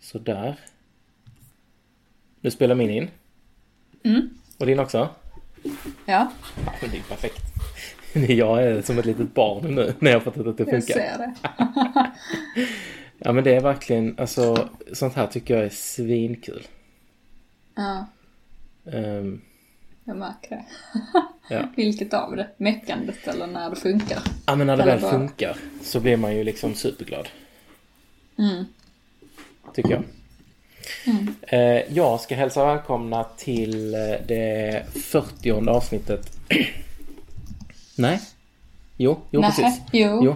Så där. Nu spelar min in. Och din också? Ja. Men det är perfekt. Jag är som ett litet barn nu när jag har fattat att det funkar. Jag ser det. Ja, men det är verkligen, alltså, sånt här tycker jag är svinkul. Ja. Um, Jag märker det. Ja. Vilket av det? Meckandet eller när det funkar? Ja, men när det eller väl bara... funkar så blir man ju liksom superglad. Tycker jag. Jag ska hälsa välkomna till det 40:e avsnittet. Nej. Jo, precis. Jo.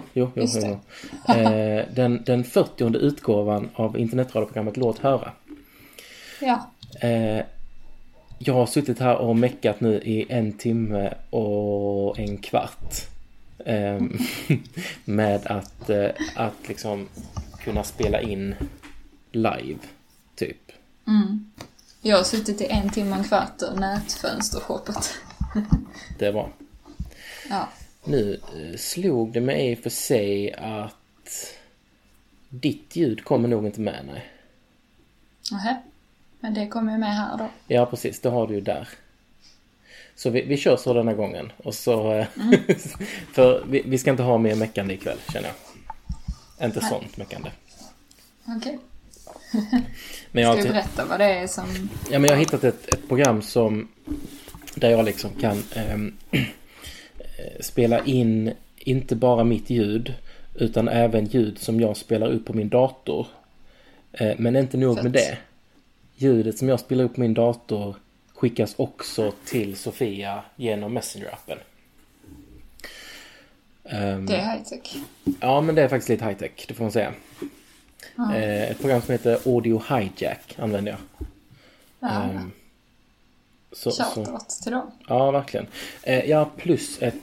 Den 40:e utgåvan av internetradioprogrammet Låt höra. Ja. Jag har suttit här och meckat nu i 1 timme och 1/4 med att liksom kunna spela in live typ. Jag har suttit i 1 timme och 1/4 och nätfönstershoppat. Det var. Ja. Nu slog det mig för sig att ditt ljud kommer nog inte med, nej. Nähä. Men det kommer ju med här då. Ja, precis. Det har du ju där. Så vi kör så denna gången. Och så för vi ska inte ha mer meckande ikväll, känner jag. Inte sånt meckande. Okej. Men ska vi berätta vad det är som... Ja, men jag har hittat ett program där jag liksom kan spela in inte bara mitt ljud utan även ljud som jag spelar upp på min dator. Men inte nog med det. Ljudet som jag spelar upp på min dator skickas också till Sofia genom Messenger-appen. Det är high-tech. Ja, men det är faktiskt lite high-tech, det får man säga. Ett program som heter Audio Hijack använder jag. Shoutout till dem. Ja, verkligen. Ja, plus ett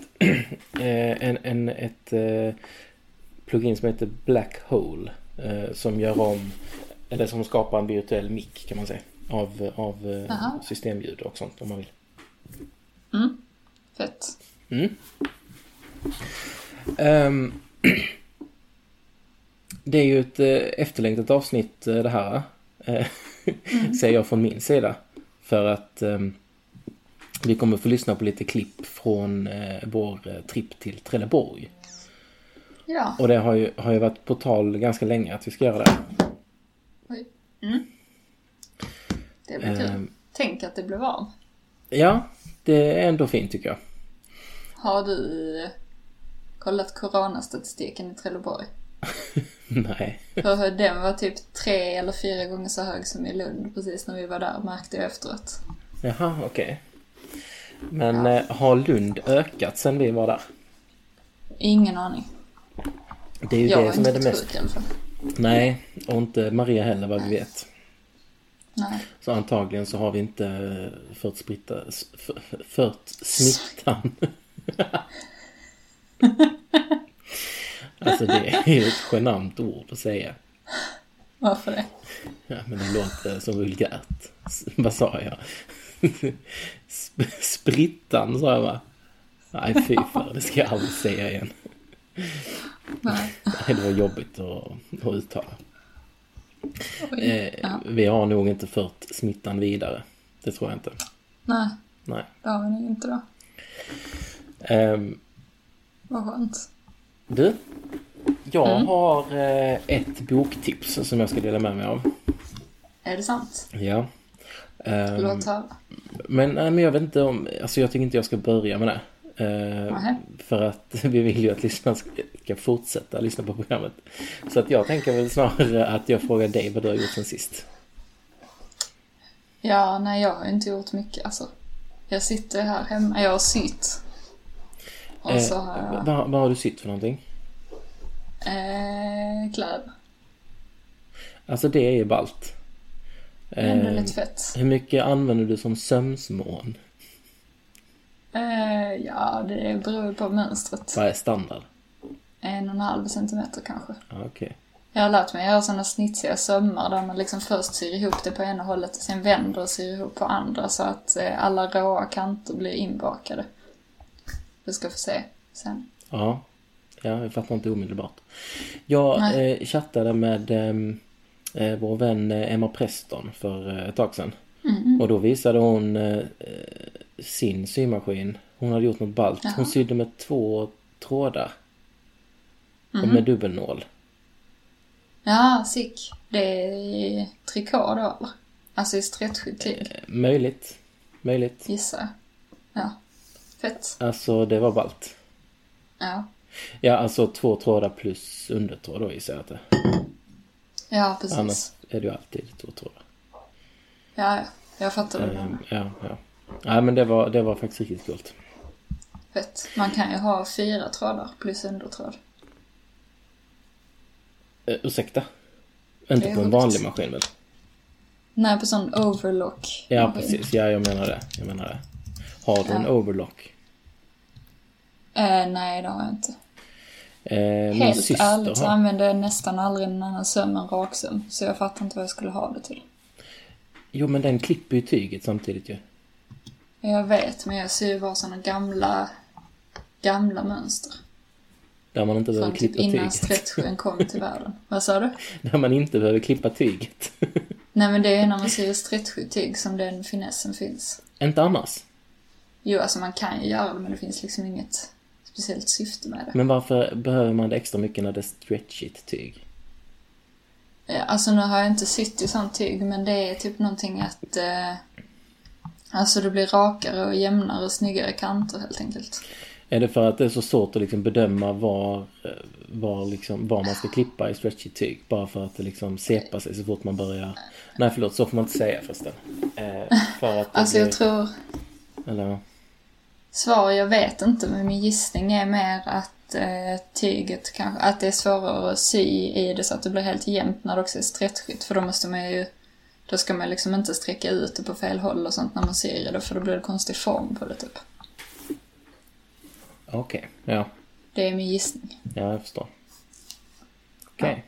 plugin som heter Black Hole som gör om, eller som skapar en virtuell mic kan man säga av systemljud och sånt om man vill. Fett. Det är ju ett efterlängtat avsnitt det här. Säger jag från min sida. För att vi kommer få lyssna på lite klipp från vår trip till Trelleborg. Ja. Och det har ju varit på tal ganska länge att vi ska göra det. Oj. Det blir kul. Tänk att det blir varm. Ja, det är ändå fint tycker jag. Har du kollat coronastatistiken i Trelleborg? Nej. För den var typ 3 eller 4 gånger så hög som i Lund precis när vi var där, märkte jag efteråt. Jaha, okej. Men har Lund ökat sen vi var där? Ingen aning. Det är ju jag det som är det mest... Sjuk, i alla fall. Nej, och inte Maria heller vad vi vet. Nej. Så antagligen så har vi inte fört smittan. Alltså det är ju ett genant ord att säga. Varför det? Ja, men det låter så vulgärt. Vad sa jag? Sprittan sa jag, va? Nej, fy för det ska jag aldrig säga igen. Nej. Det var jobbigt att uttala. Vi har nog inte fört smittan vidare. Det tror jag inte. Nej. Nej. Det har vi nog inte då. Vad skönt. Du, jag har ett boktips som jag ska dela med mig av. Är det sant? Ja. Låt höra. Men jag vet inte om... Alltså jag tycker inte jag ska börja med det. För att vi vill ju att lyssnarna ska fortsätta lyssna på programmet. Så att jag tänker väl snarare att jag frågar dig vad du har gjort sen sist. Ja, nej, jag har inte gjort mycket. Alltså, jag sitter här hemma. Jag har sytt. Och så har jag... Vad har du sytt för någonting? Kläder. Alltså det är ju ballt. Det är ändå lite fett. Hur mycket använder du som sömsmån? Ja, det beror på mönstret. Vad är standard? 1,5 centimeter kanske. Okej. Jag har lärt mig att göra sådana snitsiga sömmar där man liksom först syr ihop det på ena hållet och sen vänder och syr ihop på andra så att alla råa kanter blir inbakade. Du ska få se sen. Ja, jag fattar inte omedelbart. Jag chattade med vår vän Emma Preston för ett tag sedan. Och då visade hon sin symaskin. Hon hade gjort något ballt. Hon sydde med 2 trådar. Och med dubbelnål. Ja, sick. Det är trikå då, eller? Alltså i stretchigt tyg. Möjligt. Gissar. Ja. Fett. Alltså det var ballt. Ja. Ja, alltså 2 trådar plus undertråd då gissar jag att det. Ja, precis. Annars är det ju alltid 2 trådar. Ja, jag fattar det. Ja. Nej, men det var faktiskt riktigt coolt. Fett. Man kan ju ha 4 trådar plus undertråd. Ursäkta? Inte på en vanlig maskin väl? Nej, på sån overlock. Ja, precis. Ja, jag menar det. Har du en overlock? Nej, det har jag inte. Min Helt syster ärligt så har. använder jag nästan aldrig en annan söm än raksöm. Så jag fattar inte vad jag skulle ha det till. Jo, men den klipper ju tyget samtidigt ju. Jag vet, men jag ser ju bara såna gamla mönster. Där man inte behöver Från klippa typ innan tyget. stretchen kom till världen. Vad sa du? Där man inte behöver klippa tyget. Nej, men det är när man ser stretchtyg som den finessen finns. Inte annars. Jo, alltså man kan ju göra det, men det finns liksom inget speciellt syfte med det. Men varför behöver man det extra mycket när det är stretchigt tyg? Ja, alltså nu har jag inte sytt i sånt tyg, men det är typ någonting att alltså det blir rakare och jämnare och snyggare kanter helt enkelt. Är det för att det är så svårt att liksom bedöma var man ska klippa i stretchigt tyg? Bara för att det liksom separ sig så fort man börjar... Nej, förlåt, så får man inte säga förresten. För att alltså jag tror... Eller... Svar jag vet inte, men min gissning är mer att tyget kanske... Att det är svårare att sy i det så att det blir helt jämnt när det också är stretchigt. För då måste man ju... Då ska man liksom inte sträcka ut det på fel håll och sånt när man syr det, för då blir det konstig form på det typ. Okej, ja. Det är min gissning. Ja, jag förstår. Okej.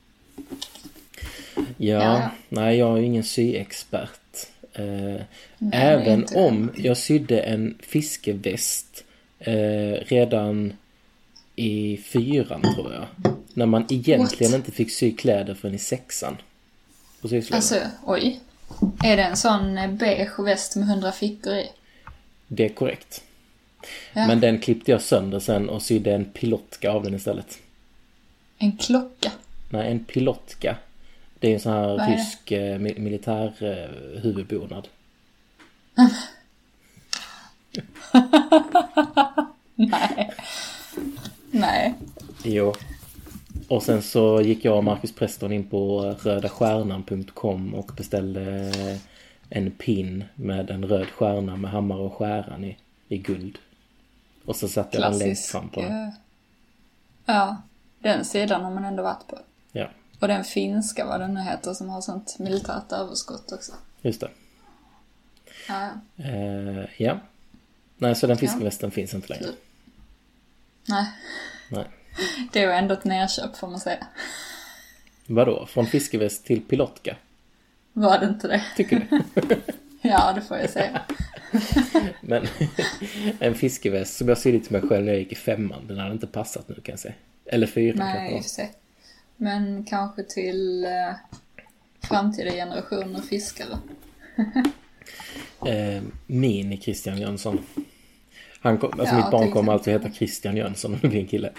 Ja, nej, jag är ju ingen syexpert. Även om jag sydde en fiskeväst redan i 4:an tror jag. När man egentligen inte fick sy kläder förrän i 6:an. Alltså, oj. Är det en sån beige väst med 100 fickor i? Det är korrekt. Ja. Men den klippte jag sönder sen och sydde en pilotka av den istället. En klocka? Nej, en pilotka. Det är en sån här rysk militär huvudbonad. Nej. Jo. Och sen så gick jag och Marcus Preston in på rödastjärnan.com och beställde en pin med en röd stjärna med hammare och skäran i guld. Och så satte jag den längst fram på den. Ja, den sidan har man ändå varit på. Ja. Och den finska, vad den nu heter, som har sånt militärt överskott också. Just det. Ja. Ja. Nej, så den fiskevästen finns inte längre. Nej. Det var ändå ett nerköp får man säga. Vadå? Från fiskeväst till pilotka? Var det inte det? Tycker du? Ja, det får jag säga. Men en fiskeväst som jag sydde till mig själv när jag gick i 5:an, den hade inte passat nu kan jag säga. Eller 4:an Nej, just det. Men kanske till framtida generationer fiskare. Min Christian Jönsson. Mitt barn kommer alltså heta Christian Jönsson om det blir en kille.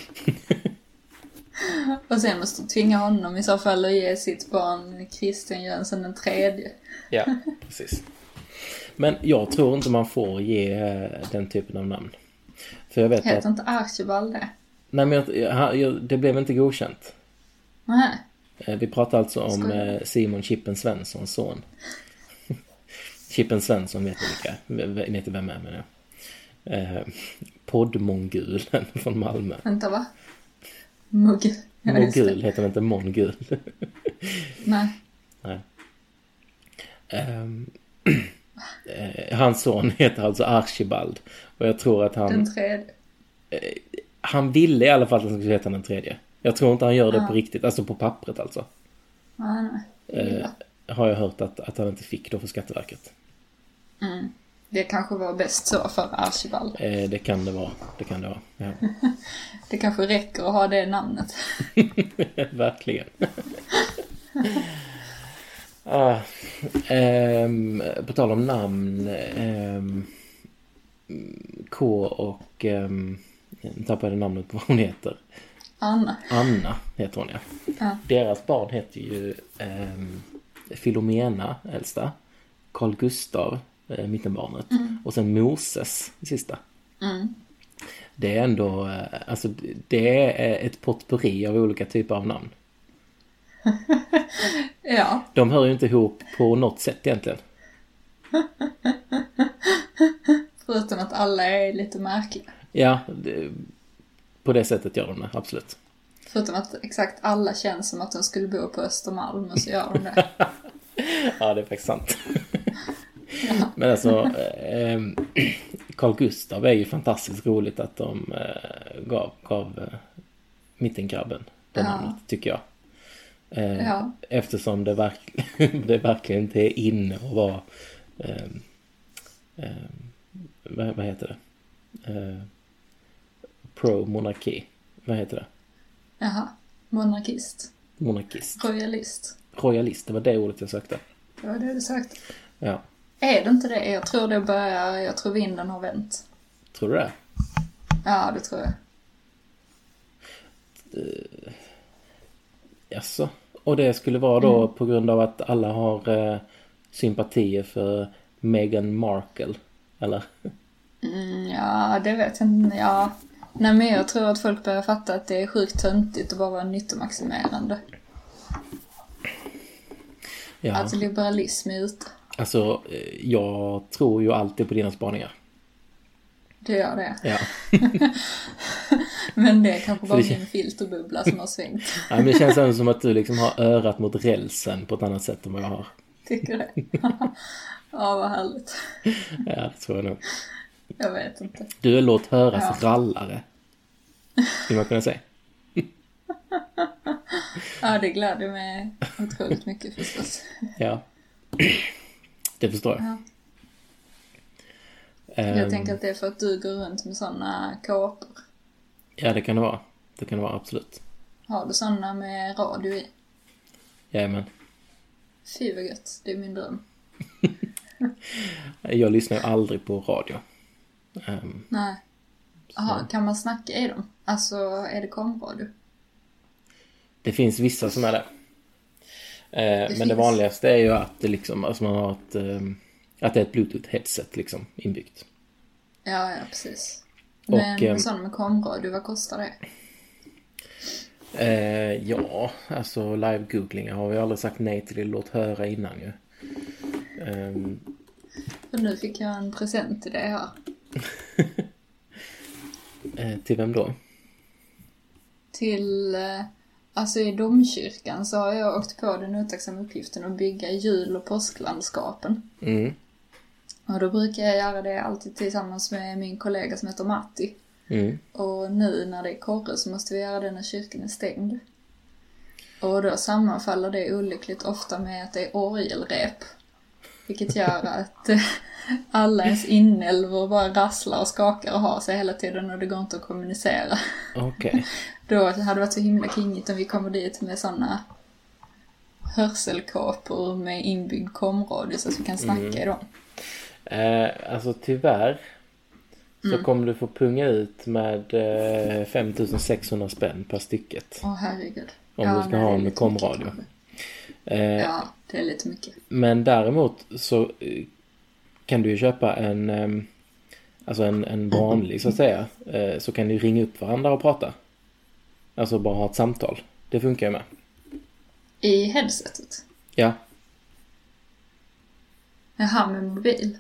Och sen måste du tvinga honom i så fall att ge sitt barn Christian Jönsson den 3:e. Ja, precis. Men jag tror inte man får ge den typen av namn. För jag vet heter inte Archibald det? Nej, men det blev inte godkänt. Nej. Vi pratar alltså om Simon Chippen Svenssons son. Chippen Svensson vet vem är men ja. Poddmongulen från Malmö. Vänta, va? Mogul. Ja, Mogul heter inte Mongul. Nej. Hans son heter alltså Archibald. Och jag tror att han... Den 3:e. Han ville i alla fall att han skulle heta den 3:e. Jag tror inte han gör det på riktigt. Alltså på pappret alltså. Nej. Har jag hört att han inte fick då för Skatteverket. Det kanske var bäst så för Archibald. Det kan det vara. Ja. Det kanske räcker att ha det namnet. Verkligen. På tal om namn, K och tappade namnet på vad hon heter. Anna heter hon, ja. Deras barn heter ju Filomena, äldsta, Carl Gustav, mittenbarnet, och sen Moses, sista. Det är ändå, alltså det är ett potpurri av olika typer av namn. Ja. De hör ju inte ihop på något sätt egentligen. Förutom att alla är lite märkliga. Ja, på det sättet gör de det, absolut. Förutom att exakt alla känns som att de skulle bo på Östermalm, och så gör de det. Ja, det är faktiskt sant. Ja. Men alltså, Carl Gustav är ju fantastiskt roligt att de gav mittengrabben det namnet, tycker jag. Eftersom det verkligen inte är inne att vara vad heter det? Pro-monarki. Vad heter det? Jaha, monarkist. Royalist, det var det ordet jag sökte. Det var det du sökte. Ja. Är det inte det? Jag tror vinden har vänt. Tror du det? Ja, det tror jag. Jaså. Och det skulle vara då på grund av att alla har sympatier för Meghan Markle, eller? Ja, det vet jag inte. Ja. Nej, men jag tror att folk börjar fatta att det är sjukt töntigt och bara vara nyttomaximerande. Ja. Alltså liberalism är ute. Alltså, jag tror ju alltid på dina spaningar. Det gör det. Ja. Men det är kanske bara min filterbubbla som har svängt. Ja, men det känns ändå som att du liksom har örat mot rälsen på ett annat sätt än vad jag har. Tycker det? Ja, vad härligt. Ja, det tror jag nog. Jag vet inte. Du är låt höras rallare. Skulle man kunna säga. Ja, det gläder mig otroligt mycket förstås. Ja, det förstår jag. Ja. Jag tänker att det är för att du går runt med sådana kåpor. Ja, det kan det vara. Det kan det vara, absolut. Har du sådana med radio i? Jajamän. Fy vad gött, det är min dröm. Jag lyssnar ju aldrig på radio. Nej. Jaha, kan man snacka i dem? Alltså, är det komradio? Det finns vissa som är det. Men det vanligaste är ju att det liksom, alltså man har att det är ett Bluetooth-headset liksom inbyggt. Ja, precis. Men sådana med komradio, vad kostar det? Ja, alltså live-googlingar har vi aldrig sagt nej till det, låt höra innan ju. För nu fick jag en present till det här. Till vem då? Till, alltså i domkyrkan så har jag åkt på den otacksamma uppgiften att bygga jul- och påsklandskapen. Och då brukar jag göra det alltid tillsammans med min kollega som heter Matti. Och nu när det är korre så måste vi göra det när kyrkan är stängd. Och då sammanfaller det olyckligt ofta med att det är orgelrep. Vilket gör att alla ens inälvor bara rasslar och skakar och har sig hela tiden och det går inte att kommunicera. Okej. Då hade det varit så himla kingigt om vi kommer dit med sådana hörselkåpor med inbyggd komradio så att vi kan snacka i dem. Alltså tyvärr så kommer du få punga ut med 5600 spänn per stycket. Åh herregud. Om du ska ha en komradio. Ja, det är lite mycket. Men däremot så kan du ju köpa en vanlig så att säga. Så kan du ringa upp varandra och prata. Alltså bara ha ett samtal. Det funkar ju med. I headsetet? Ja. Jaha, med mobil?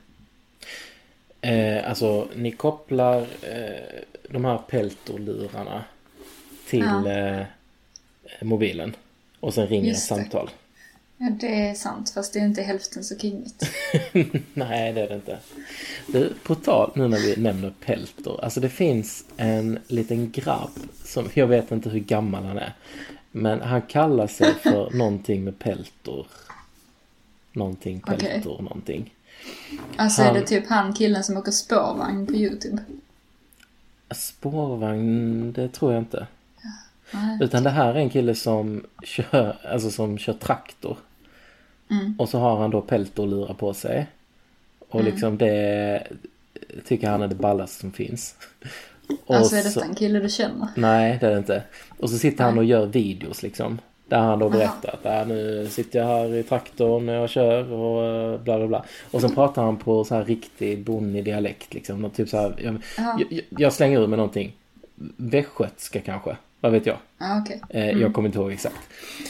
Alltså ni kopplar de här peltorlurarna till mobilen. Och sen ringer ett samtal. Ja, det är sant. Fast det är inte hälften så kingigt. Nej, det är det inte. Du, på tal nu när vi nämner peltor. Alltså det finns en liten grabb som, jag vet inte hur gammal han är. Men han kallar sig för någonting med peltor. Någonting peltor, någonting. Alltså är det typ han killen som åker spårvagn på YouTube? Spårvagn, det tror jag inte. Nej. Utan det här är en kille som kör traktor. Och så har han då peltorlurar på sig. Och liksom det tycker han är det ballaste som finns. Och alltså är detta en kille du känner? Nej, det är det inte. Och så sitter han och gör videos liksom. Där han då berättar att nu sitter jag här i traktorn när jag kör och bla bla bla. Och sen pratar han på så här riktig bonnig dialekt liksom. Och typ så här, jag slänger ur med någonting. Västgötska kanske, vad vet jag. Okay. Jag kommer inte ihåg exakt.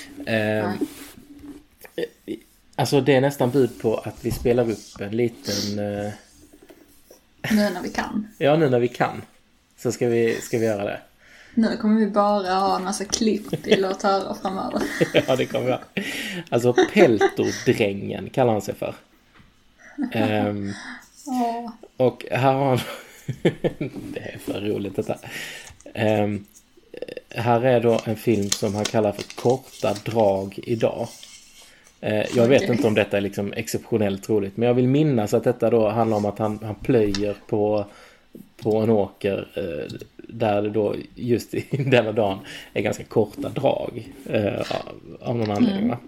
Alltså det är nästan bud på att vi spelar upp en liten... Nu när vi kan. Ja, nu när vi kan. Så ska vi göra det. Nu kommer vi bara ha en massa klipp i låt höra framöver. Ja, det kommer jag. Alltså peltordrängen kallar han sig för. Och här har han... det är för roligt detta. Här är då en film som han kallar för Korta drag idag. Jag vet inte om detta är liksom exceptionellt roligt, men jag vill minnas att detta då handlar om att han plöjer på en åker där det då just i denna dagen är ganska korta drag av någon anledning, va?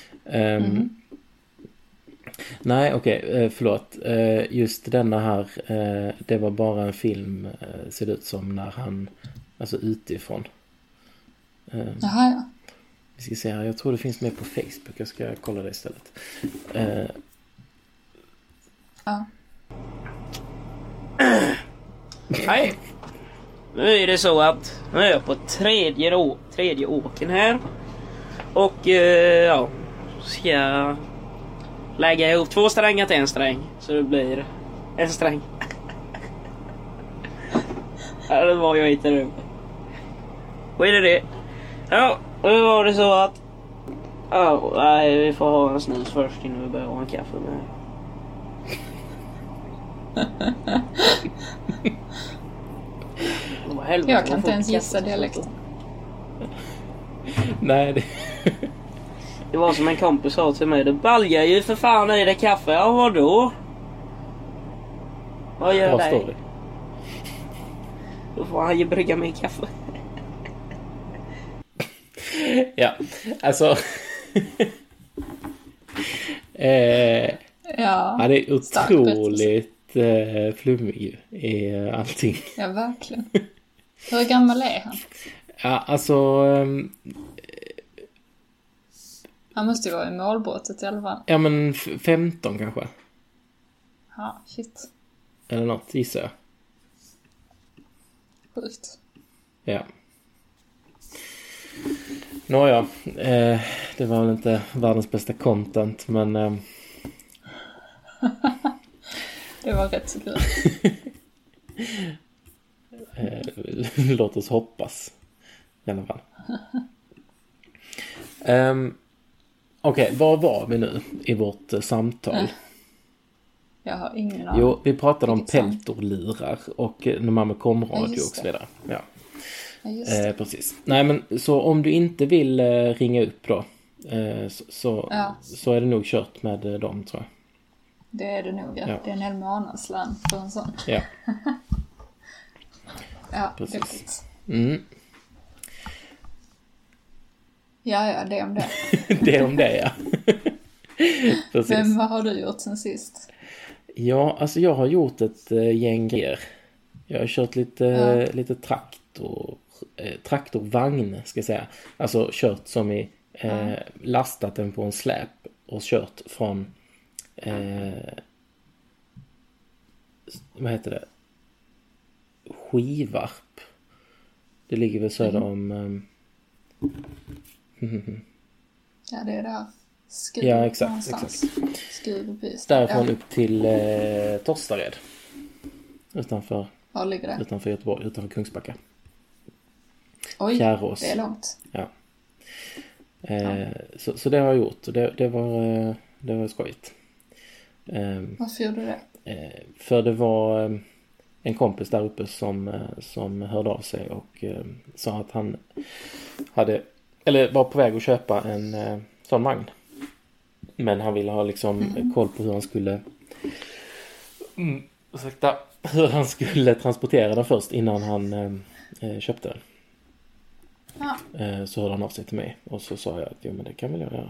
Nej, okej, förlåt. Just denna här, det var bara en film, ser det ut som, när han, alltså utifrån. Jaha, ja. Vi ska se här, jag tror det finns med på Facebook. Jag ska kolla det istället. Ja. Hej. Nu är det så att nu är jag på tredje åken här. Och ja, ska jag lägga ihop 2 strängar till en sträng. Så det blir en sträng. Ja, det var jag inte nu. Vad är det? Ja, nu var det så att nej, vi får ha en snus först innan vi börjar ha en kaffe med. Jag kan inte ens gissa dialekten. Nej, det... Det var som en kompis sa till mig. Det baljar ju för fan i det kaffe. Ja, vadå? Vad gör det? Då får han ju brygga mig kaffe. Ja, alltså... ja, han är otroligt flummig i allting. Ja, verkligen. Hur gammal är han? Ja, alltså... han måste ju vara i målbrottet i alla fall. Ja, men 15 kanske. Ja, shit. Eller något, gissar jag. Sjukt. Ja. Nåja, det var väl inte världens bästa content, men... det var rätt så kul. Låt oss hoppas. I alla fall. Okej, var var vi nu i vårt samtal? Jag har ingen aning. Jo, vi pratade om peltorlurar och Mamacom-radio och så vidare. Ja. Ja, just det. Precis. Nej, men så om du inte vill ringa upp då så är det nog kört med dem, tror jag. Det är det nog, ja. Det är en hel månadslön för en sån. Ja. Ja, precis. Ja, det är om det. Det är om det, ja. Precis. Men vad har du gjort sen sist? Ja, alltså jag har gjort ett gäng grejer. Jag har kört lite traktorvagn, ska jag säga. Alltså kört som i lastat den på en släp och kört från vad heter det? Skivarp. Det ligger väl söder om ja, det är där. Skruv, ja, exakt. Därifrån upp till Torstared. Utanför. Var ligger det? Utanför Göteborg, utanför Kungsbacka. Oj, Fjärås. det är långt. Ja. Så det har jag gjort. Det var skojigt. Varför gjorde du det? För det var en kompis där uppe som hörde av sig och sa att han var på väg att köpa en sån vagn. Men han ville ha liksom koll på hur han skulle transportera den först innan han köpte den. Ja. Så hörde han av sig till mig. Och så sa jag att jo, men det kan väl jag göra.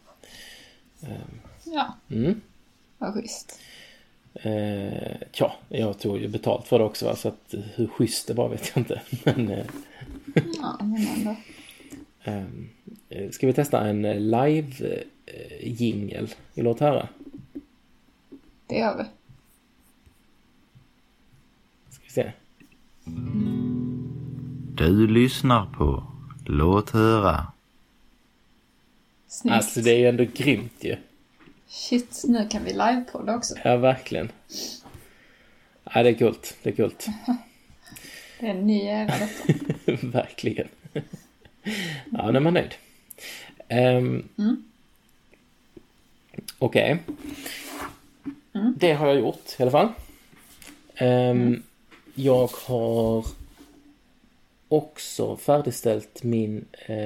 Ja. Mm. Vad schysst. Ja, jag tog ju betalt för det också, va? Så att hur schysst det var vet jag inte. Men, Ja, men ändå. Ska vi testa en live jingle i Låt höra? Det gör vi. Ska vi se. Du lyssnar på Låt höra. Snyggt. Alltså det är ju ändå grymt ju. Shit, nu kan vi livepodda också. Ja, verkligen. Ja, det är kul. Det är kul. Det är en ny era detta. Verkligen. Ja, nu är man nöjd. Okej. Det har jag gjort i alla fall. Jag har också färdigställt min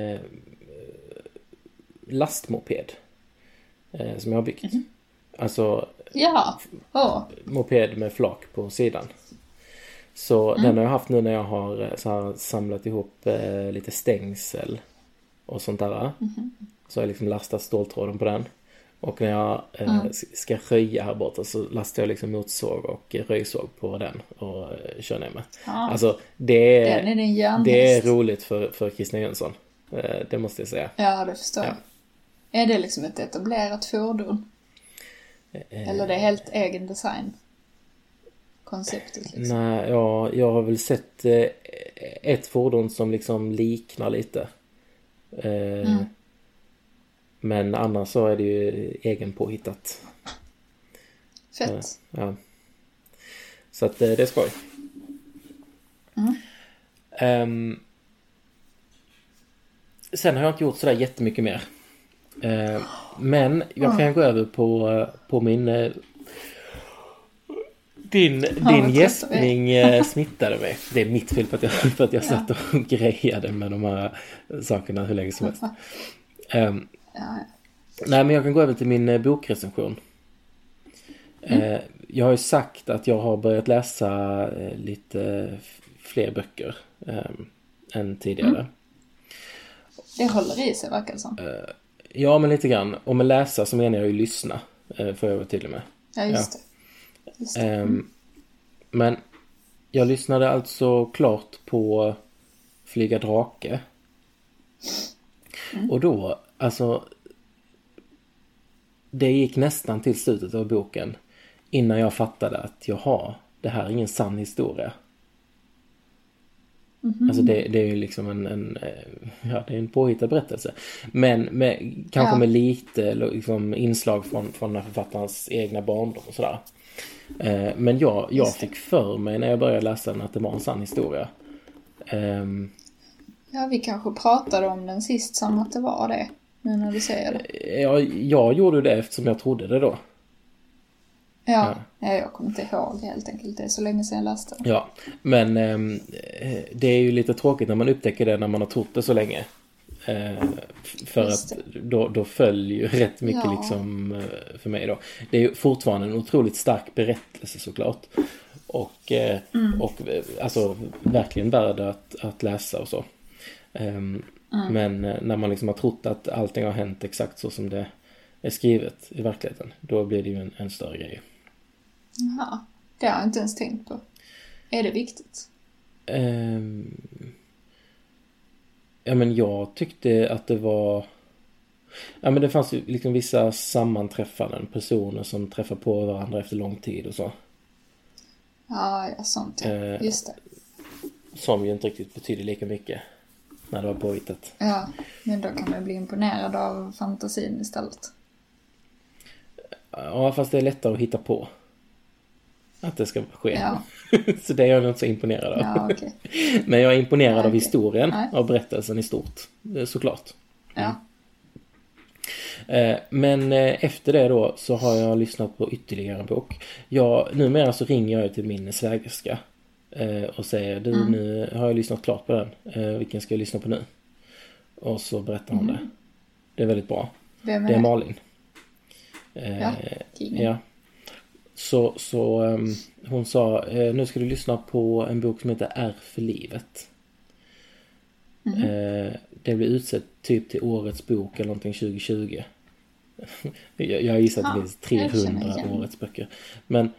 lastmoped som jag har byggt. Alltså Ja. moped med flak på sidan. Så den har jag haft nu när jag har så här, samlat ihop lite stängsel och sånt där. Så har jag liksom lastat ståltråden på den. Och när jag ska röja här borta så lastar jag liksom motsåg och röjsåg på den och kör ner med. Ja. Alltså det Den är din järnhäst. det är roligt för Christina Jönsson. Det måste jag säga. Ja, det förstår jag. Är det liksom ett etablerat fordon? Eller det är helt egen design? Konceptet liksom. Nej, ja, jag har väl sett ett fordon som liksom liknar lite. Men annars så är det ju egen påhittat. Fett. Ja. Så att det är skoj. Sen har jag inte gjort sådär jättemycket mer. Men jag kan gå över på min din gäspning smittade mig. Det är mitt fel för att jag satt och grejade med de här sakerna hur länge som helst. Nej, men jag kan gå över till min bokrecension. Jag har ju sagt att jag har börjat läsa lite fler böcker än tidigare. Det håller i sig, verkar det som. Ja, men lite grann. Och med läsa så menar jag ju lyssna. Får jag vara tydlig med. Ja, just det. Men jag lyssnade alltså klart på Flyga drake. Och då, alltså det gick nästan till slutet av boken innan jag fattade att det här är ingen sann historia. Alltså det är ju liksom det är en påhittad berättelse. Men kanske med lite liksom inslag från den här författarens egna barndom och sådär. Men jag fick för mig när jag började läsa den att det var en sann historia. Ja, vi kanske pratade om den sist som att det var det. Nu när du säger det. Jag gjorde det eftersom jag trodde det då. Ja, jag kommer inte ihåg helt enkelt. Det är så länge sedan jag läste den. Ja, men det är ju lite tråkigt när man upptäcker det när man har trott det så länge. För att då följer ju rätt mycket liksom för mig då. Det är ju fortfarande en otroligt stark berättelse såklart. Och alltså verkligen värd att läsa och så. Men när man liksom har trott att allting har hänt exakt så som det är skrivet i verkligheten, då blir det ju en större grej. Jaha, det har jag inte ens tänkt på. Är det viktigt? Ja, men jag tyckte att det var... Ja, men det fanns ju liksom vissa sammanträffanden, personer som träffar på varandra efter lång tid och så. Ja, sånt. Just det. Som ju inte riktigt betyder lika mycket när det var påhittat. Ja, men då kan man bli imponerad av fantasin istället. Ja, fast det är lättare att hitta på att det ska ske. Ja. Så det är jag inte så imponerad av. Ja, okay. Men jag är imponerad av historien, av berättelsen i stort, såklart. Ja. Men efter det då så har jag lyssnat på ytterligare en bok. Numera så ringer jag till min svägerska och säger du, nu har jag lyssnat klart på den. Vilken ska jag lyssna på nu? Och så berättar hon det. Det är väldigt bra. Vem är det är Malin. Ja. Så hon sa nu ska du lyssna på en bok som heter R för livet. Det blev utsett typ till årets bok eller någonting 2020. Jag gissar att det finns 300 årets böcker. Men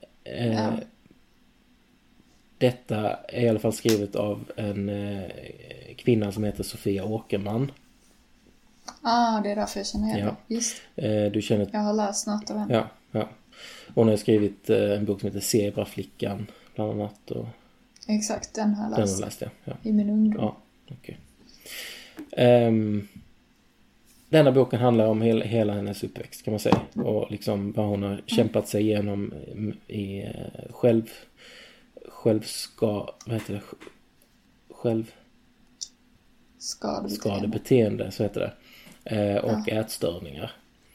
detta är i alla fall skrivet av en kvinna som heter Sofia Åkerman. Det är därför jag känner igen det. Just. Du känner... Jag har läst något av henne. Ja. Hon har skrivit en bok som heter Zebraflickan bland annat. Och... Exakt, den har jag läst. Ja. I min ungdom. Ja, okej. Denna boken handlar om hela hennes uppväxt kan man säga. Och liksom vad hon har kämpat sig igenom i skadebeteende så heter det. Och ätstörningar.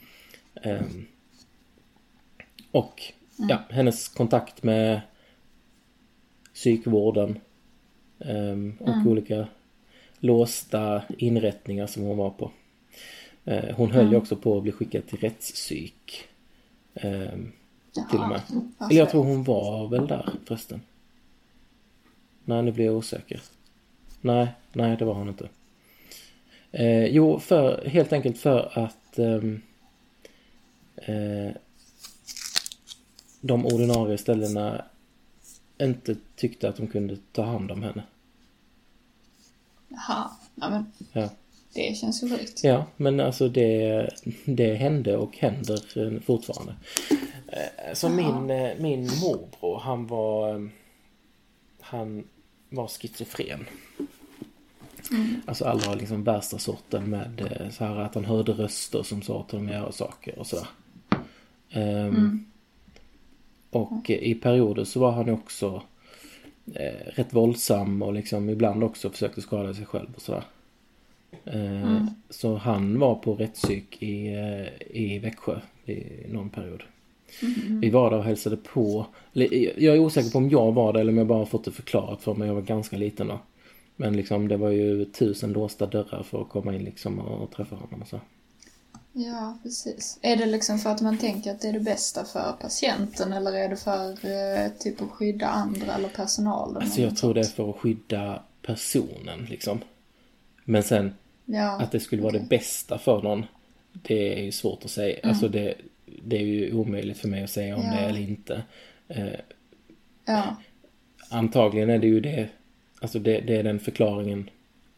Och hennes kontakt med psykvården och olika låsta inrättningar som hon var på. Hon höll ju också på att bli skickad till rättspsyk. Till och med. Eller jag tror hon var väl där förresten. Nej, nu blir jag osäker. Nej, det var hon inte. Helt enkelt för att de ordinarie ställena inte tyckte att de kunde ta hand om henne. Jaha, men det känns ju sjukt. Ja, men alltså det hände och händer fortfarande. Så min morbror, han var schizofren. Alltså allra liksom värsta sorten med så här att han hörde röster som sa att de gör saker och sådär. Och i perioder så var han också rätt våldsam och liksom ibland också försökte skada sig själv och sådär. Så han var på rättspsyk i Växjö i någon period. Vi var där och hälsade på. Jag är osäker på om jag var där eller om jag bara fått det förklarat för mig. Jag var ganska liten då. Men liksom det var ju 1000 låsta dörrar för att komma in liksom och träffa honom och så. Ja, precis. Är det liksom för att man tänker att det är det bästa för patienten eller är det för typ att skydda andra eller personalen? Alltså jag tror det är för att skydda personen liksom. Men sen att det skulle vara det bästa för någon, det är ju svårt att säga. Alltså det är ju omöjligt för mig att säga om det är eller inte. Antagligen är det ju det. Alltså det är den förklaringen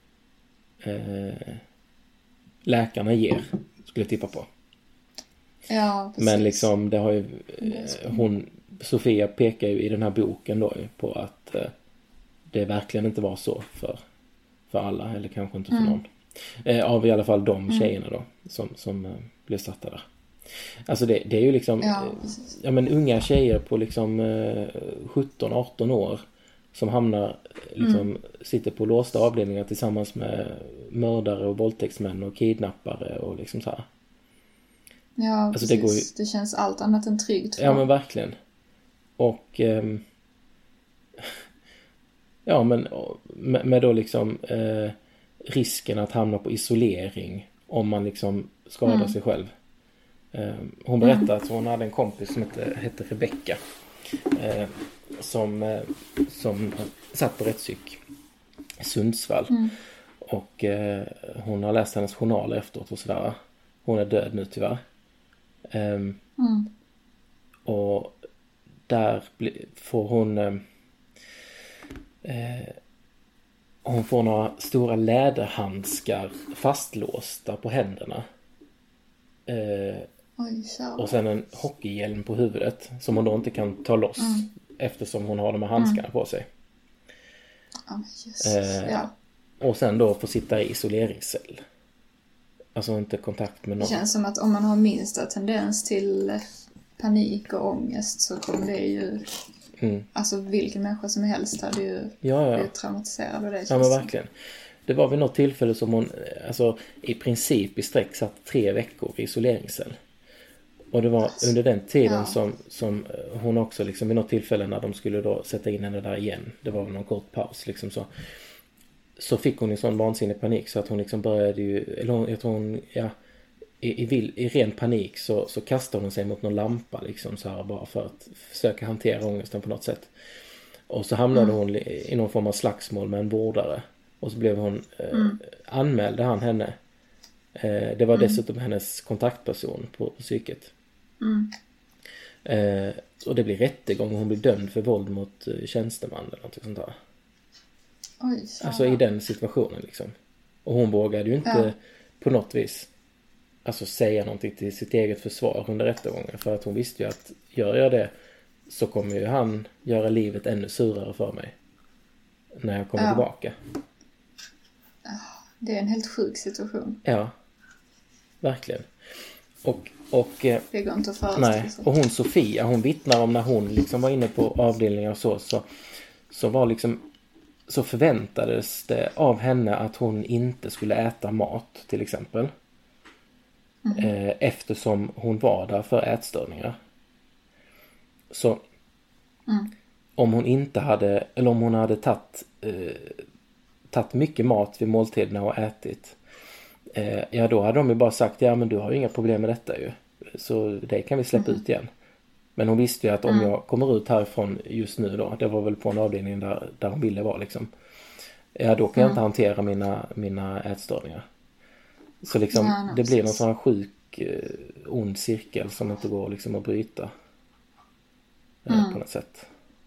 läkarna ger, skulle jag tippa på. Ja, precis. Men liksom det har ju Sofia pekar ju i den här boken då på att det verkligen inte var så för alla, eller kanske inte för någon. Av i alla fall de tjejerna då som blev satta där. Alltså det är ju liksom men unga tjejer på liksom 17-18 år som hamnar liksom sitter på låsta avdelningar tillsammans med mördare och våldtäktsmän och kidnappare och liksom så här. Ja, alltså precis. Det känns allt annat än tryggt. Ja, men verkligen. Och men med då liksom risken att hamna på isolering om man liksom skadar sig själv. Hon berättade att hon hade en kompis som hette Rebecca som satt på rättspsyk i Sundsvall. Och hon har läst hennes journaler efteråt och sådär. Hon är död nu tyvärr. Och där får hon får några stora läderhandskar fastlåsta på händerna. Och sen en hockeyhjälm på huvudet som hon då inte kan ta loss eftersom hon har de här handskarna på sig. Och sen då får sitta i isoleringscell. Alltså inte kontakt med någon. Det känns som att om man har minsta tendens till panik och ångest så kommer det ju alltså vilken människa som helst hade ju blivit traumatiserad av det. Ja, men verkligen. Det var vid något tillfälle som hon alltså i princip i sträck satt 3 veckor i isoleringscell. Och det var under den tiden som hon också liksom vid något tillfälle när de skulle då sätta in henne där igen. Det var någon kort paus liksom så fick hon en sån vansinnig panik så att hon liksom började ju, eller jag tror hon, i ren panik så kastade hon sig mot någon lampa liksom så här bara för att försöka hantera ångesten på något sätt. Och så hamnade hon i någon form av slagsmål med en vårdare Och så blev hon, anmälde han henne. Det var dessutom hennes kontaktperson på psyket. Och det blir rättegång och hon blir dömd för våld mot tjänsteman eller något sånt där. Oj, alltså i den situationen liksom. Och hon vågade ju inte på något vis alltså säga någonting till sitt eget försvar under rättegången. För att hon visste ju att gör jag det så kommer ju han göra livet ännu surare för mig. När jag kommer tillbaka. Det är en helt sjuk situation. Ja, verkligen. Och det går inte att föreställa sig. Och hon Sofia, hon vittnar om när hon liksom var inne på avdelningar och så var liksom så förväntades det av henne att hon inte skulle äta mat till exempel. Eftersom hon var där för ätstörningar. Så om hon inte hade, eller om hon hade tagit mycket mat vid måltiderna och ätit, då hade de ju bara sagt, ja men du har ju inga problem med detta ju. Så det kan vi släppa ut igen. Men hon visste ju att om jag kommer ut härifrån just nu då, det var väl på en avdelning där hon ville vara liksom. Ja, då kan jag inte hantera mina ätstörningar. Så liksom, det blir någon sån här sjuk, ond cirkel som inte går liksom att bryta. På något sätt.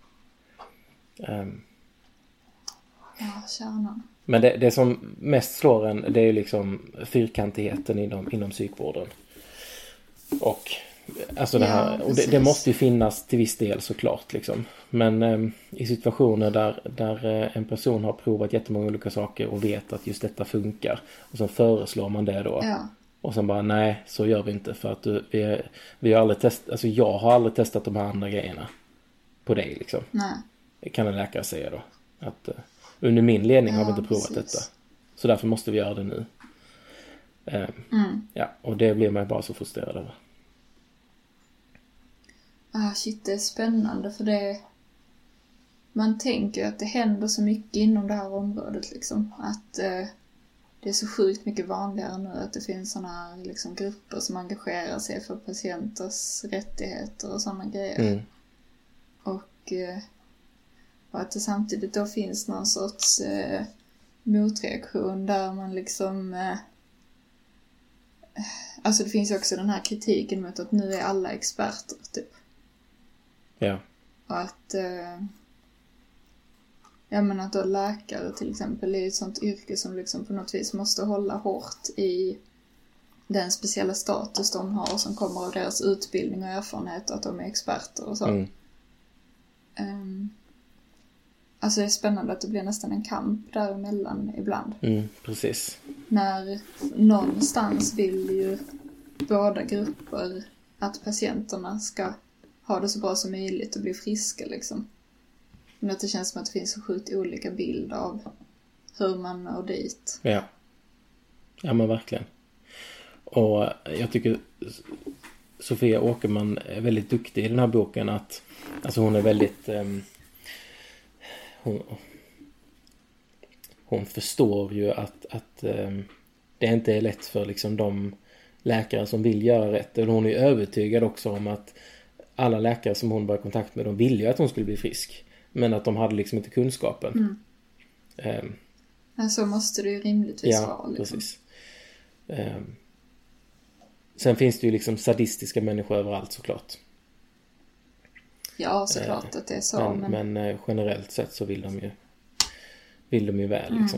Ja, kärnan. Men det som mest slår en, det är ju liksom fyrkantigheten inom psykvården. Och alltså det här, och det måste ju finnas till viss del såklart liksom. Men i situationer där en person har provat jättemånga olika saker och vet att just detta funkar, och så föreslår man det då. Ja. Och sen bara, nej, så gör vi inte, för att vi har aldrig testat, alltså jag har aldrig testat de här andra grejerna på dig liksom. Nej. Det kan en läkare säga då. Att under min ledning har vi inte provat detta. Så därför måste vi göra det nu. Ja, och det blir man bara så frustrerad över. Shit, det är spännande för det. Man tänker att det händer så mycket inom det här området liksom. Att det är så sjukt mycket vanligare nu att det finns såna här liksom grupper som engagerar sig för patienters rättigheter och sådana grejer. Och att det samtidigt då finns någon sorts motreaktion där man liksom alltså det finns ju också den här kritiken mot att nu är alla experter typ. Ja. Och att jag menar att då läkare till exempel är ett sånt yrke som liksom på något vis måste hålla hårt i den speciella status de har som kommer av deras utbildning och erfarenhet, att de är experter och så. Alltså det är spännande att det blir nästan en kamp däremellan ibland. Precis. När någonstans vill ju båda grupper att patienterna ska ha det så bra som möjligt och bli friska liksom. Men att det känns som att det finns så sjukt olika bild av hur man når dit. Ja. Ja men verkligen. Och jag tycker Sofia Åkerman är väldigt duktig i den här boken, att alltså hon är väldigt hon förstår ju att det inte är lätt för liksom de läkare som vill göra rätt. Och hon är övertygad också om att alla läkare som hon var i kontakt med, de ville ju att hon skulle bli frisk, men att de hade liksom inte kunskapen. Så måste det ju rimligtvis vara. Ja, liksom. Precis. Sen finns det ju liksom sadistiska människor överallt såklart. Ja, såklart att det är så. Men generellt sett så vill de ju väl liksom.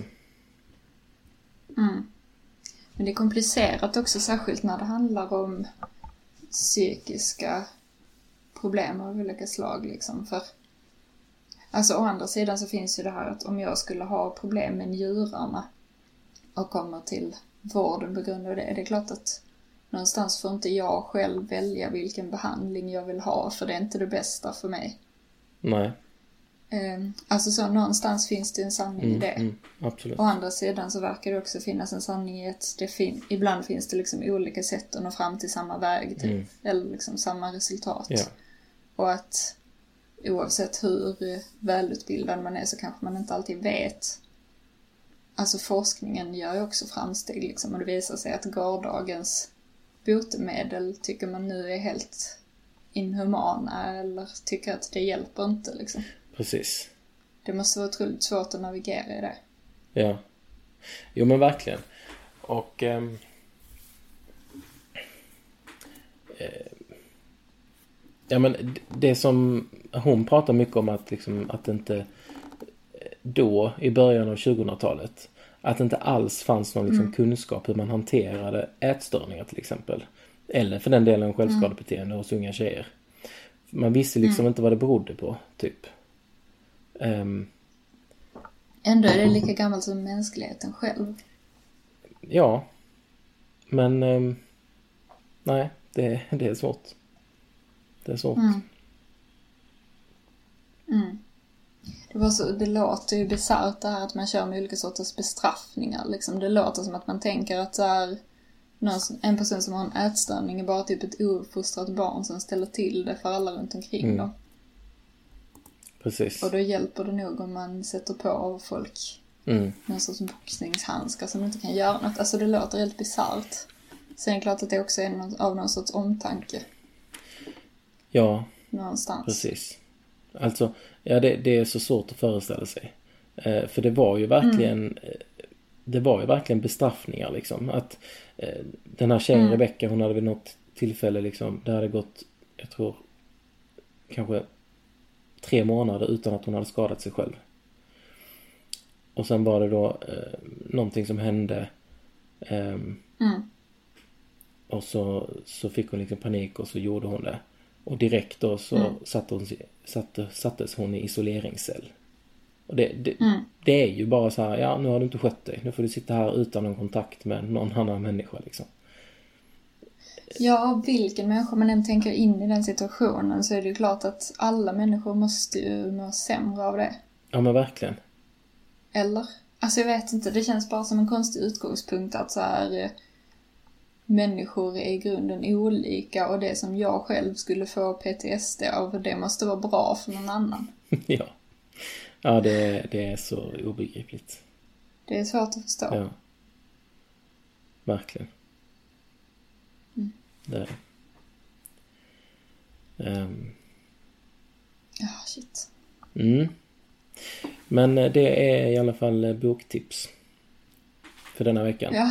Men det är komplicerat också, särskilt när det handlar om psykiska problem av olika slag liksom. För alltså å andra sidan så finns ju det här att om jag skulle ha problem med njurarna och kommer till vården på grund av det, är klart att någonstans får inte jag själv välja vilken behandling jag vill ha, för det är inte det bästa för mig. Nej. Alltså så någonstans finns det en sanning i det. Absolut. Å andra sidan så verkar det också finnas en sanning i att ibland finns det liksom olika sätt att nå fram till samma väg till, eller liksom samma resultat. Ja. Och att oavsett hur välutbildad man är så kanske man inte alltid vet. Alltså forskningen gör ju också framsteg liksom, och det visar sig att gårdagens botemedel tycker man nu är helt inhumana eller tycker att det hjälper inte liksom. Precis. Det måste vara otroligt svårt att navigera i det. Ja. Jo men verkligen. Och ja men det som hon pratar mycket om att liksom att det inte då i början av 2000-talet att det inte alls fanns någon liksom kunskap hur man hanterade ätstörningar till exempel. Eller för den delen självskadebeteende hos unga tjejer. Man visste liksom inte vad det berodde på, typ. Ändå är det lika gammalt som mänskligheten själv. Ja. Men nej, det är svårt. Det är svårt. Det låter ju bisarrt det här att man kör med olika sorters bestraffningar. Liksom. Det låter som att man tänker att så här, en person som har en ätstörning är bara typ ett ouppfostrat barn som ställer till det för alla runt omkring då. Precis. Och då hjälper det nog om man sätter på folk någon sorts boxningshandskar som inte kan göra något. Alltså det låter helt bisarrt. Sen är det klart att det också är av någon sorts omtanke. Ja. Någonstans. Precis. Alltså, ja det är så svårt att föreställa sig. För det var ju verkligen bestraffningar liksom. Att den här tjejen Rebecca, hon hade vid något tillfälle liksom, det hade gått, jag tror kanske 3 månader utan att hon hade skadat sig själv. Och sen var det då någonting som hände och så fick hon liksom panik och så gjorde hon det. Och direkt då så sattes hon i isoleringscell. Och det är ju bara så här, ja nu har du inte skött dig. Nu får du sitta här utan någon kontakt med någon annan människa liksom. Ja, vilken människa man än tänker in i den situationen så är det ju klart att alla människor måste ju må sämre av det. Ja men verkligen. Eller? Alltså jag vet inte, det känns bara som en konstig utgångspunkt att så här människor är i grunden olika och det som jag själv skulle få PTSD av, det måste vara bra för någon annan. Ja, det är så obegripligt. Det är svårt att förstå. Ja. Verkligen. Det är det. Ja, shit. Men det är i alla fall boktips för denna veckan. Ja.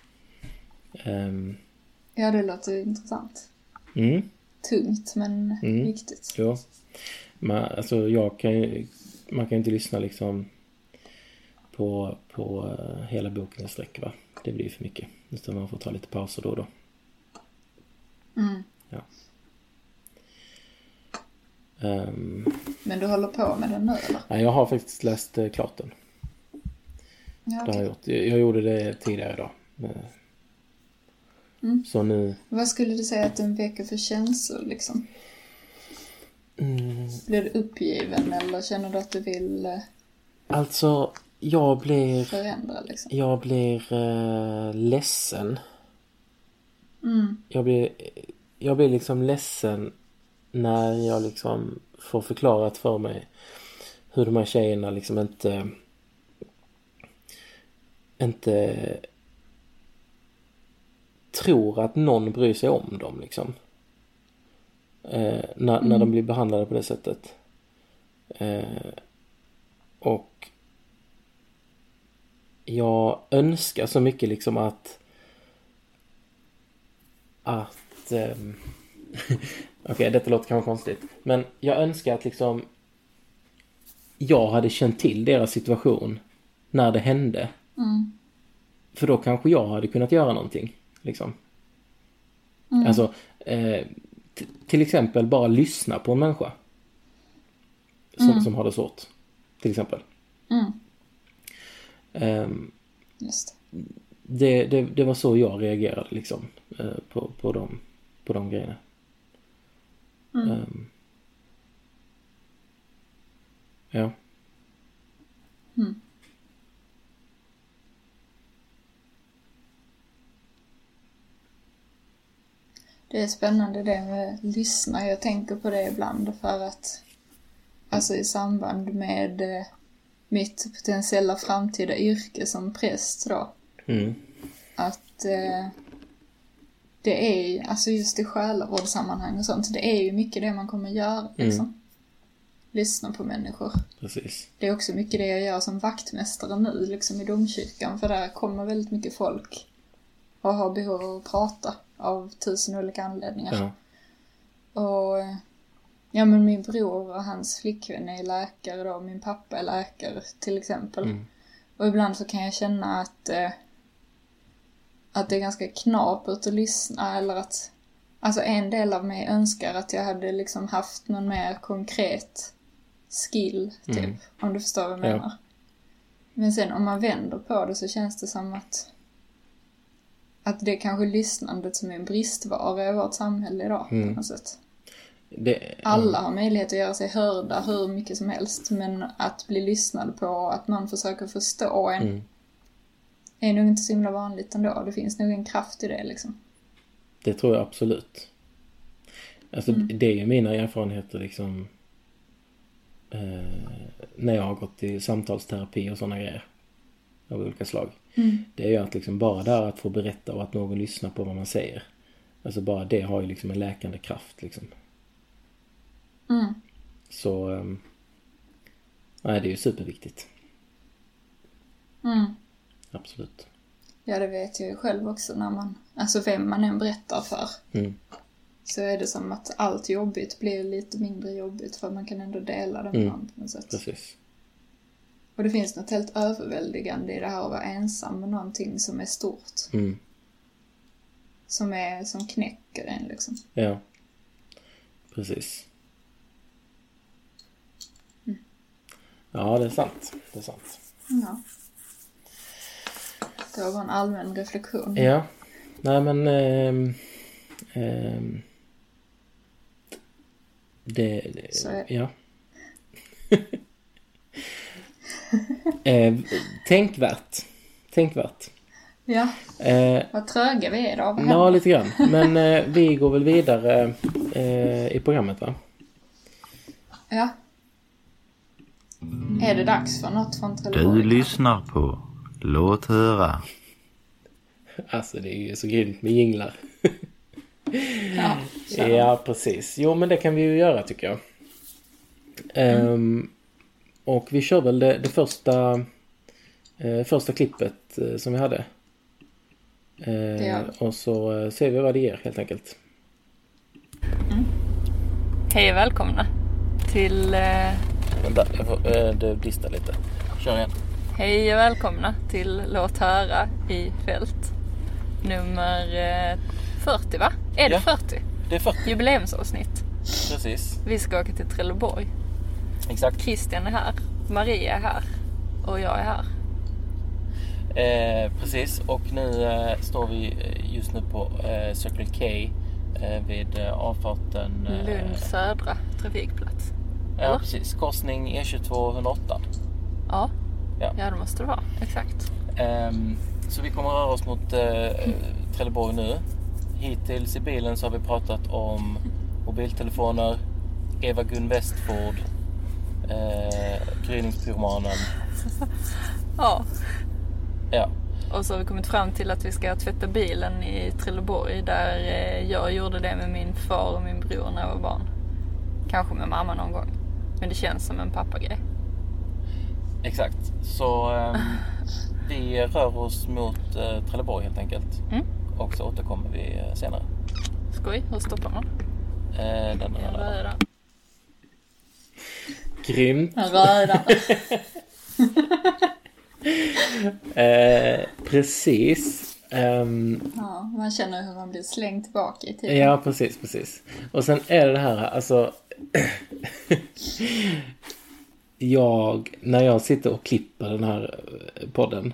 Ja, det låter intressant. Tungt, men viktigt. Ja. Alltså man kan ju inte lyssna liksom på hela boken i sträck, va? Det blir för mycket. Utan man får ta lite pauser då och då. Ja. Men du håller på med den nu, eller? Nej, jag har faktiskt läst klart den. Ja, det har jag gjort. Jag gjorde det tidigare idag. Så nu... Vad skulle du säga att du väcker för känslor, liksom? Blir du uppgiven eller känner du att du vill... Alltså, jag blir... Förändra, liksom? Jag blir ledsen. Jag blir liksom ledsen när jag liksom får förklarat för mig hur de här tjejerna liksom inte tror att någon bryr sig om dem liksom. När de blir behandlade på det sättet. Och jag önskar så mycket liksom att okej, detta låter kanske konstigt, men jag önskar att liksom jag hade känt till deras situation när det hände. För då kanske jag hade kunnat göra någonting liksom. Alltså till exempel bara lyssna på en människa som har det svårt, till exempel. Just det var så jag reagerade liksom på de grejerna. Ja. Det är spännande det med lyssna. Jag tänker på det ibland för att alltså i samband med mitt potentiella framtida yrke som präst då. Att det är alltså just i själavårdssammanhang och sånt. Det är ju mycket det man kommer göra liksom. lyssna på människor. Precis. Det är också mycket det jag gör som vaktmästare nu, liksom i domkyrkan. För där kommer väldigt mycket folk och har behov av att prata av 1000 olika anledningar. Ja. Och ja, men min bror och hans flickvän är läkare då, min pappa är läkare till exempel. Och ibland så kan jag känna att det är ganska knapert att lyssna, eller att alltså en del av mig önskar att jag hade liksom haft någon mer konkret skill typ, om du förstår vad jag menar. Men sen om man vänder på det så känns det som att det är kanske lyssnandet som är en bristvara i vårt samhälle idag på något sätt. Alla har möjlighet att göra sig hörda hur mycket som helst, men att bli lyssnad på, att någon försöker förstå en är nog inte så himla vanligt ändå. Det finns nog en kraft i det liksom. Det tror jag absolut. Alltså det är ju mina erfarenheter liksom när jag har gått i samtalsterapi och sådana grejer av olika slag. Det är ju att liksom bara där att få berätta och att någon lyssnar på vad man säger. Alltså bara det har ju liksom en läkande kraft liksom. Så nej, det är ju superviktigt. Absolut. Ja, det vet jag ju själv också när man, alltså vem man än berättar för. Så är det som att allt jobbigt blir lite mindre jobbigt för man kan ändå dela det med någon på något sätt. Precis. Och det finns något helt överväldigande i det här att vara ensam med någonting som är stort. Som knäcker en liksom. Ja. Precis. Ja, det är sant. Det är sant. Ja. Det var en allmän reflektion. Ja. Nej, men så är det. Ja. Tänkvärt. Ja. Vad tröga vi är då. Ja, lite grann. Men vi går väl vidare i programmet, va? Ja. Är det dags för något från Trelleborg? Du lyssnar på Låt höra. Alltså det är ju så grymt med jinglar. Ja, ja, precis. Jo, men det kan vi ju göra tycker jag. Och vi kör väl det första klippet som vi hade. Och så ser vi vad det ger helt enkelt. Hej och välkomna till... Vänta, du distar lite. Kör igen. Hej och välkomna till Låt höra i fält. Nummer 40, va? Är det 40? Det är 40. Jubileumsavsnitt. Precis. Vi ska åka till Trelleborg. Exakt. Christian är här, Maria är här och jag är här. Precis, och nu står vi just nu på Circle K vid avfarten Lund södra trafikplats. Ja, eller? Precis. Korsning E22 108. Ja, det måste det vara. Exakt. Så vi kommer röra oss mot Trelleborg nu. Hittills i bilen så har vi pratat om mobiltelefoner, Eva Gun Westford, gryningspyromanen. Ja. Ja. Och så har vi kommit fram till att vi ska tvätta bilen i Trelleborg där jag gjorde det med min far och min bror när jag var barn. Kanske med mamma någon gång. Men det känns som en pappagrej. Exakt. Så vi rör oss mot Trelleborg helt enkelt. Och så återkommer vi senare. Skoj, hur stoppar man? Den röda. Grymt. Den röda. Precis. Ja, man känner hur man blir slängd tillbaka i tiden. Ja, precis. Och sen är det här, alltså när jag sitter och klipper den här podden,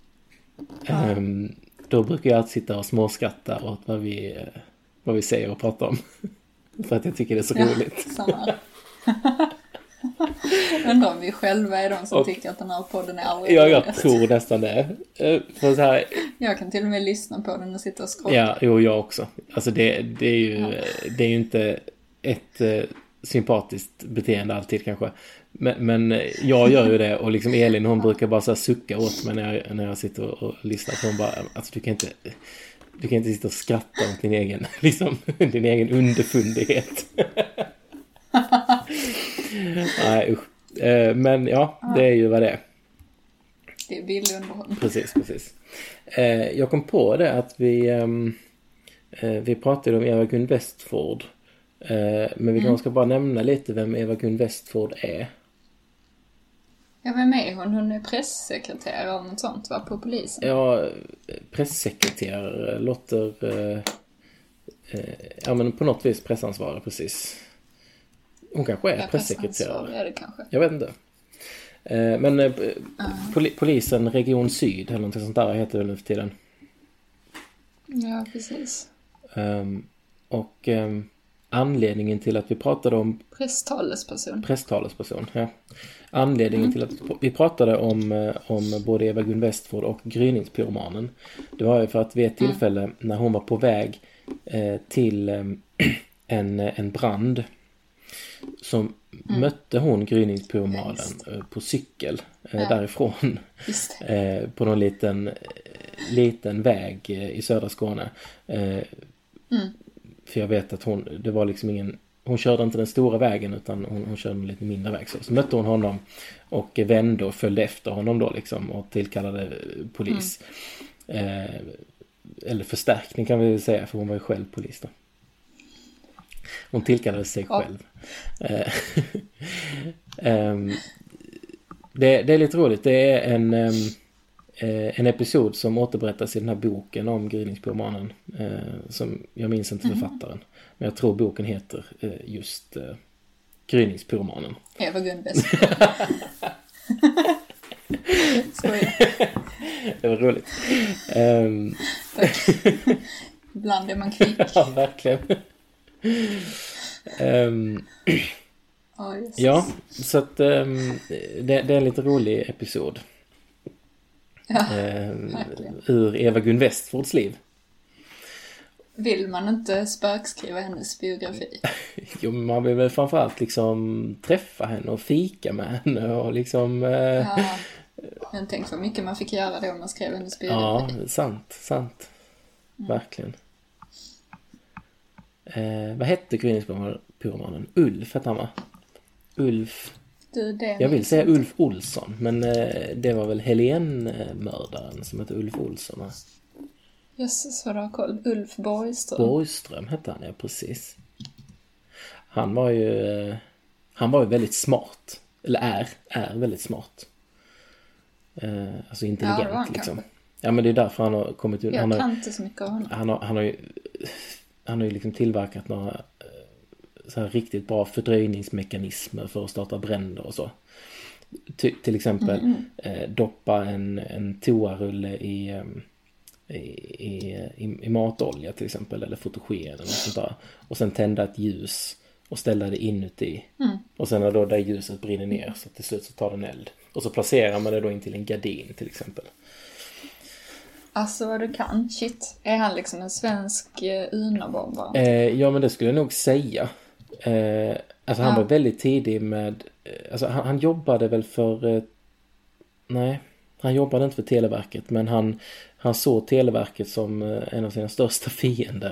då brukar jag sitta och småskratta åt vad vi säger och pratar om. För att jag tycker det är så roligt. Samma. Undrar om vi själva är de som tycker att den här podden är aldrig Ja, jag tror nästan det. För så här, jag kan till och med lyssna på den och sitta och scrolla. Ja, jag också. Alltså det är ju inte ett sympatiskt beteende alltid kanske. Men jag gör ju det, och liksom Elin, hon brukar bara så här sucka åt mig när jag sitter och lyssnar på. Hon bara, alltså du kan inte sitta och skratta åt din egen din egen underfundighet. Nej, usch. Men ja, det är ju vad det är. Det är billig underhållning. Precis. Jag kom på det att vi pratade om Eva Gun Westford. Men vi kanske ska bara nämna lite vem Eva Gun Westford är. Ja, vem är hon? Hon är pressekreterare och något sånt, va? På polisen. Ja, pressekreterare låter... ja, men på något vis pressansvarig, precis. Hon kanske är pressekreterare. Är det kanske. Jag vet inte. Men polisen Region Syd eller något sånt där heter det nu för tiden. Ja, precis. Och anledningen till att vi pratade om... Presstalesperson, ja. Anledningen till att vi pratade om både Eva Gun Westford och gryningspyromanen. Det var ju för att vid ett tillfälle när hon var på väg till en brand så mötte hon gryningspyromanen på cykel därifrån. På någon liten väg i södra Skåne. För jag vet att det var liksom hon körde inte den stora vägen utan hon körde en lite mindre väg. Så mötte hon honom och vände och följde efter honom då liksom och tillkallade polis. Eller förstärkning kan vi säga, för hon var ju själv polis då. Hon tillkallade sig själv. Det är lite roligt. Det är en episod som återberättas i den här boken om gryningspyromanen. Som jag minns inte författaren. Men jag tror boken heter just gryningspyromanen. Eva Gun Westford. Skoja. Det var roligt. Ibland är man kvick. Ja, verkligen. Ja, så att det är en lite rolig episod. Ja, ur Eva Gun Westfords liv. Vill man inte spökskriva hennes biografi? Jo, men man vill väl framförallt liksom träffa henne och fika med henne och liksom... Ja, jag tänkte vad mycket man fick göra då om man skrev hennes biografi. Ja, sant. Verkligen. Vad hette gryningspyromanen? Ulf hette han, va? Ulf... Jag vill säga Ulf Olsson, men det var väl Helen-mördaren som hette Ulf Olsson, va? Jösses, vad du har koll. Ulf Borgström. Borgström hette han, ja, precis. Han var ju väldigt smart. Eller är väldigt smart. Alltså intelligent, ja, liksom. Kanske. Ja, men det är därför han har kommit ut. Jag kan inte så mycket av honom. Han har ju liksom tillverkat några så här riktigt bra fördröjningsmekanismer för att starta bränder och så. Till exempel doppa en toarulle i matolja till exempel, eller fotogen eller något sånt där. Och sen tända ett ljus och ställa det inuti. Och sen när då det ljuset brinner ner så till slut så tar den eld. Och så placerar man det då in till en gardin till exempel. Alltså vad du kan, shit. Är han liksom en svensk Uno-bombare? Ja, men det skulle jag nog säga. Alltså han var väldigt tidig med... Alltså han jobbade väl för... Nej, han jobbade inte för Televerket. Men han såg Televerket som en av sina största fiender.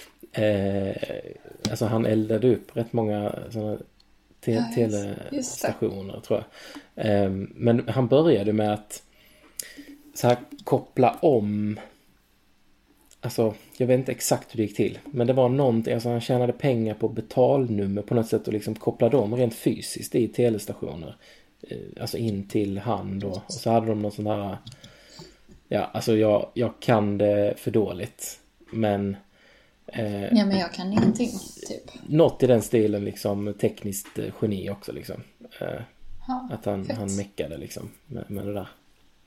Alltså han eldade upp rätt många såna telestationer, tror jag. Men han började med att så här koppla om... Alltså, jag vet inte exakt hur det gick till. Men det var någonting, alltså han tjänade pengar på betalnummer på något sätt och liksom kopplade om rent fysiskt i telestationer. Alltså in till hand då. Och så hade de någon sån här... Ja, alltså jag kan det för dåligt. Men... ja, men jag kan ingenting, typ. Något i den stilen, liksom tekniskt geni också, liksom. Att han meckade liksom med det där.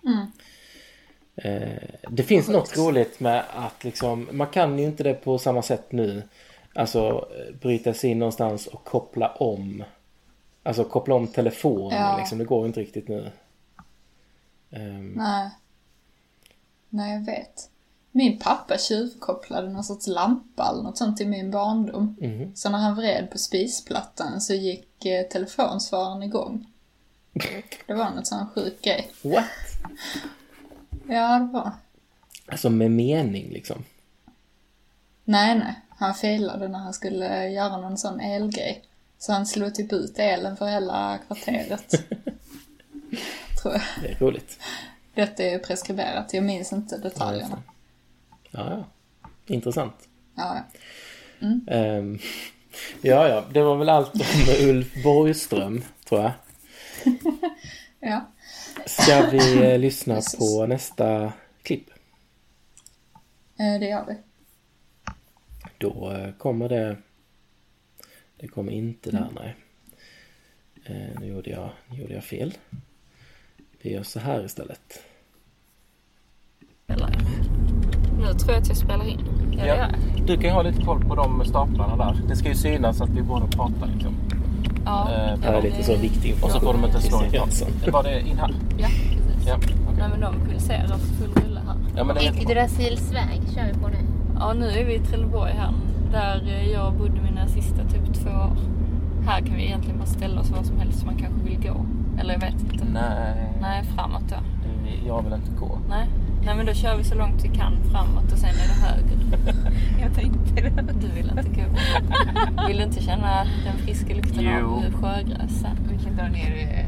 Det finns något roligt med att liksom, man kan ju inte det på samma sätt nu. Alltså bryta sig in någonstans och koppla om. Alltså koppla om telefonen liksom. Det går inte riktigt nu. Nej, jag vet. Min pappa tjuvkopplade någon sorts lampa eller något sånt i min barndom. Så när han vred på spisplattan så gick telefonsvararen igång. Det var något sån sjuk grej. What? Ja, det var. Alltså med mening liksom. Nej. Han felade när han skulle göra någon sån elgrej. Så han slog typ ut elen för hela kvarteret. Tror jag. Det är roligt. Detta är preskriberat. Jag minns inte detaljerna. Ja. Intressant. Ja. Ja, det var väl allt om Ulf Borgström, tror jag. Ja. Ska vi lyssna på nästa klipp? Det gör vi. Då kommer det... Det kommer inte där, nej. Nu gjorde jag fel. Vi gör så här istället. Nu tror jag att jag spelar in. Ja. Du kan ju ha lite koll på de staplarna där. Det ska ju synas att vi båda pratar liksom. Ja. Det är lite så viktigt. Och så får de inte slå i halsen. Var det in här? Ja, precis. Ja, okay. Nej, men de pulserar för full rulle här. Ja, men det är Yggdrasilsväg kör vi på nu. Ja, nu är vi i Trelleborg här. Där jag bodde mina sista typ 2 år. Här kan vi egentligen bara ställa oss var som helst man kanske vill gå. Eller jag vet inte. Nej, framåt då. Jag vill inte gå. Nej, men då kör vi så långt vi kan framåt och sen är det höger. Jag tänkte det. Du vill inte gå. Vill du inte känna den friska lukten av sjögräs sen? Vi kan dra ner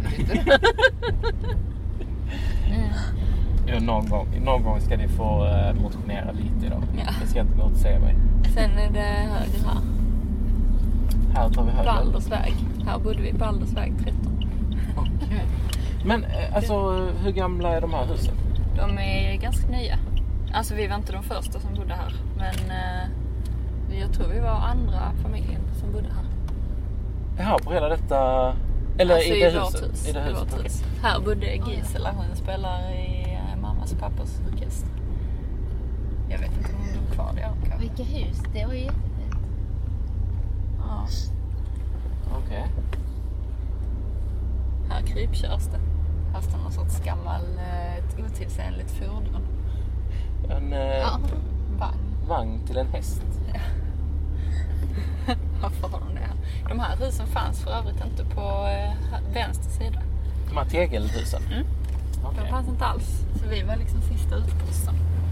Ja, någon gång ska ni få motionera lite idag. Ja. Det ska inte motsäga mig. Sen är det höger här. Här tar vi höger. Baldersväg. Här bodde vi Baldersväg 13. Okay. Men alltså, hur gamla är de här husen? De är ganska nya. Alltså vi var inte de första som bodde här. Men jag tror vi var andra familjen som bodde här. Jaha, på hela detta... Eller alltså i det vårt huset? hus. I det huset. Vårt hus. Här bodde Gisela. Hon spelar i mammas och pappas orkester. Jag vet inte om hon bor kvar där. Vilka hus? Det var ju jättefint. Ja. Okej. Här krypkörs det. Här står någon sorts gammal otidsenligt fordon. En vagn till en häst. Ja. Varför har de det här? De här husen fanns för övrigt inte på vänster sida. De här tegelhusen? Mm. Okay. De fanns inte alls. Så vi var liksom sista utposten.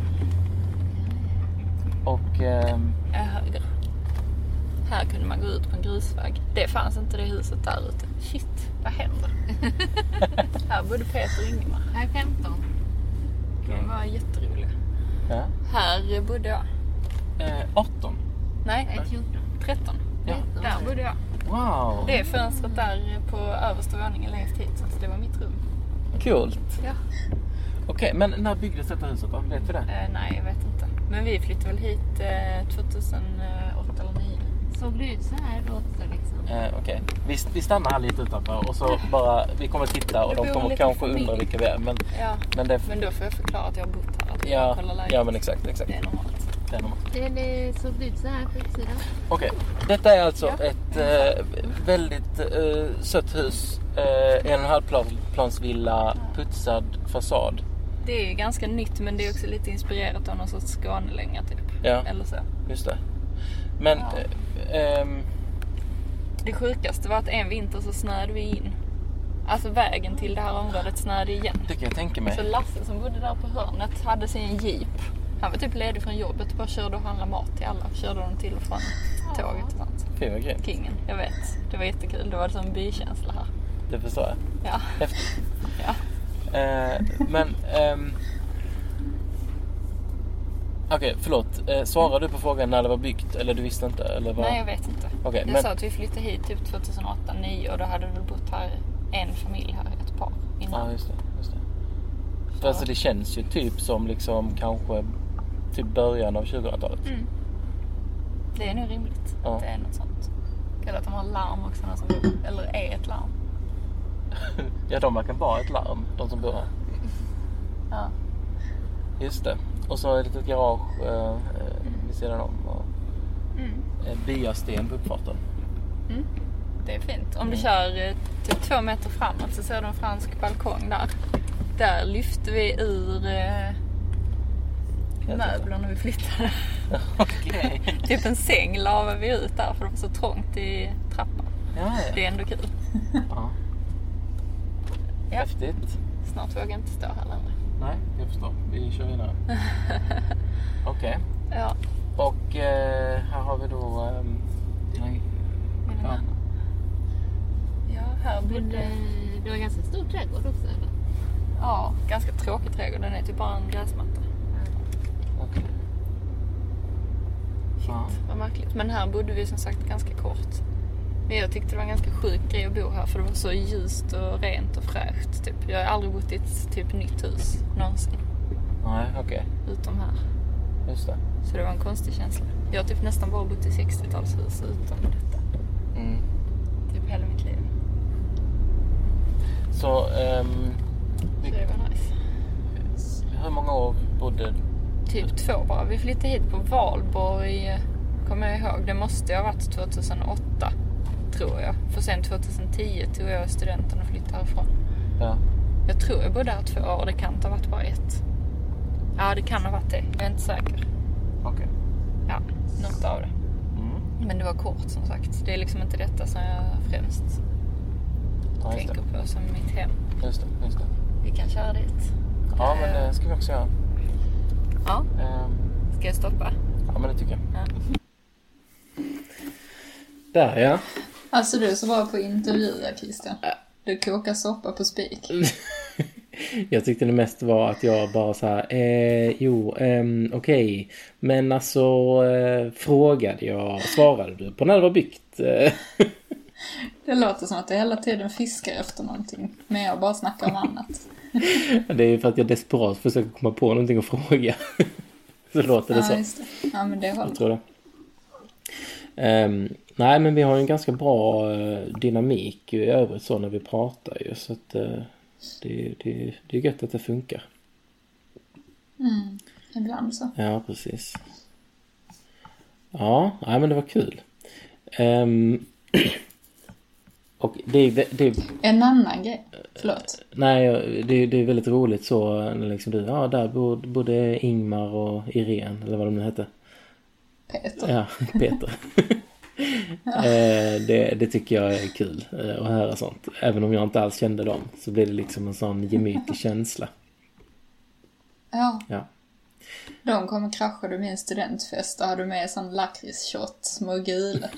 Och... höger. Här kunde man gå ut på en grusväg. Det fanns inte det huset där ute. Shit, vad händer? Här bodde Peter och Ingemar. Här är 15. De var jätteroliga. Ja. Här bodde jag. 18? Nej, 14. 13. Ja. Där bodde jag. Wow! Det är fönstret där på översta våningen längst hit. Så det var mitt rum. Coolt. Ja. Okej, men när byggdes detta huset då? Vet vi det? Nej, jag vet inte. Men vi flyttade väl hit 2008 eller 2009. Såg det ut så här då också liksom? Okej. Vi stannar här lite utanför och så bara, vi kommer titta och de kommer kanske undra vilka vi är. Men, ja, men då får jag förklara att jag har bott här. Att ja, men exakt. Det är normalt. Det såg ut så här på utsidan. Okej, detta är alltså ett väldigt sött hus. 1,5-plansvilla, putsad fasad. Det är ju ganska nytt, men det är också lite inspirerat av någon sorts Skånelänga typ. Ja, eller så. Just det. Men... det sjukaste var att en vinter så snöade vi in. Alltså vägen till det här området snöade igen. Det kan jag tänka mig. Så Lasse som bodde där på hörnet hade sin jeep. Han var typ ledig från jobbet och bara körde och handlade mat till alla. Körde dem till och från tåget och sånt. Fy vad grymt. Kingen, jag vet. Det var jättekul. Det var som en bykänsla här. Det förstår jag. Ja. Häftigt. Ja. Men... Okej, förlåt. Svarade du på frågan när det var byggt? Eller du visste inte? Eller vad? Nej, jag vet inte. Okay, jag sa att vi flyttade hit typ 2008-2009 och då hade vi väl bott här en familj här, ett par innan. Ja, just det. För alltså det känns ju typ som liksom kanske typ början av 2000-talet. Mm. Det är nog rimligt att det är något sånt. Eller att de har larm också när som bor. Eller är ett larm. Ja, de verkar vara ett larm, de som bor här. Ja. Just det. Och så ett litet garage vid sidan om. Och biasten på uppfarten. Mm. Det är fint. Om du kör typ 2 meter framåt så ser du en fransk balkong där. Där lyfte vi ur möblerna vi flyttade. Okej. Typ en säng lavade vi ut där för det var så trångt i trappan. Ja. Det är ändå kul. Ja. Häftigt. Snart vågar jag inte stå här längre. Nej, jag förstår. Vi kör vidare. Okej. Ja. Och här har vi då Men det var ganska stor trädgård också, eller? Ja, ganska tråkig trädgård. Den är typ bara en gräsmatta. Okej. Ja. Vad märkligt. Men här bodde vi som sagt ganska kort. Men jag tyckte det var en ganska sjuk grej att bo här. För det var så ljust och rent och fräscht. Typ. Jag har aldrig bott i ett typ nytt hus någonsin. Nej, okej. Utom här. Just det. Så det var en konstig känsla. Jag har typ nästan bara bott i 60-talshus utom detta. Mm. Typ hela mitt liv. Så, Så det var nice. hur många år bodde? Typ 2 bara. Vi flyttade hit på Valborg, kommer jag ihåg. Det måste ha varit 2008, tror jag. För sen 2010 tog jag studenten och flyttade härifrån. Ja. Jag tror jag bodde här 2 år. Det kan inte ha varit bara 1. Ja, det kan ha varit det. Jag är inte säker. Okej. Ja, något av det. Mm. Men det var kort som sagt. Det är liksom inte detta som jag främst Ja, just tänker det. på som mitt hem. Just det. Vi kan köra dit. Ja, men det ska vi också göra. Ja, ska jag stoppa? Ja, men det tycker jag. Ja. Där, ja. Alltså du är så bra på intervjuer, Christian. Du kokar soppa på spik. Jag tyckte det mest var att jag bara så här, okej. Men alltså, frågade jag, svarade du på när det var byggt? Det låter som att jag hela tiden fiskar efter någonting. Men jag bara snackar om annat. Det är ju för att jag desperat försöker komma på någonting att fråga. Så låter det så. Ja, just det. Ja, men det håller. Jag tror det. Nej, men vi har ju en ganska bra dynamik i övrigt så när vi pratar ju. Så att det är gött att det funkar. Ibland så. Ja, precis. Ja, nej, men det var kul. Och det En annan grej. Förlåt. nej, det är väldigt roligt så när liksom du, ja, där bodde Ingmar och Irene, eller vad de nu hette. Peter. Ja, Peter. Det tycker jag är kul att höra sånt. Även om jag inte alls kände dem så blir det liksom en sån gemytlig känsla. Ja. Ja. De kom och kraschade min studentfest och hade med sån lakritsshot, små gula.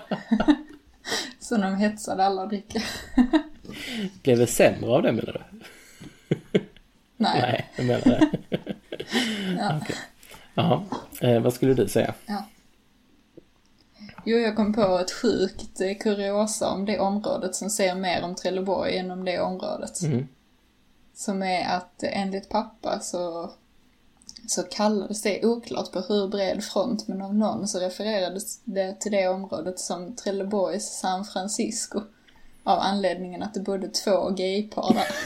Så de hetsade alla att dricka. Blev det sämre av det, menar du? Nej. Nej, jag menar det. Ja. Okej. Jaha, vad skulle du säga? Ja. Jo, jag kom på ett sjukt kuriosa om det området som ser mer om Trelleborg än om det området. Mm. Som är att enligt pappa så kallades det oklart på hur bred front, men av någon så refererades det till det området som Trelleborgs San Francisco. Av anledningen att det bodde 2 gaypar där.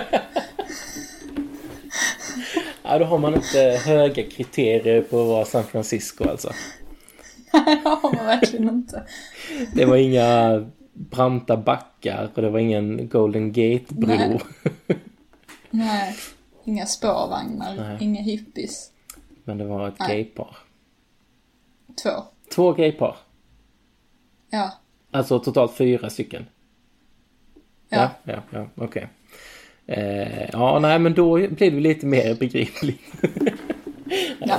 Ja, då har man inte höga kriterier på att vara San Francisco alltså. Nej, det har man verkligen inte. Det var inga branta backar och det var ingen Golden Gate-bro. Nej. Nej, inga spårvagnar, Nej. inga hippies. Men det var ett Nej. gaypar. 2. 2 gaypar. Ja. Alltså totalt 4 stycken. Ja. Ja, okej. Ja, nej, men då blir det lite mer begripligt. Ja,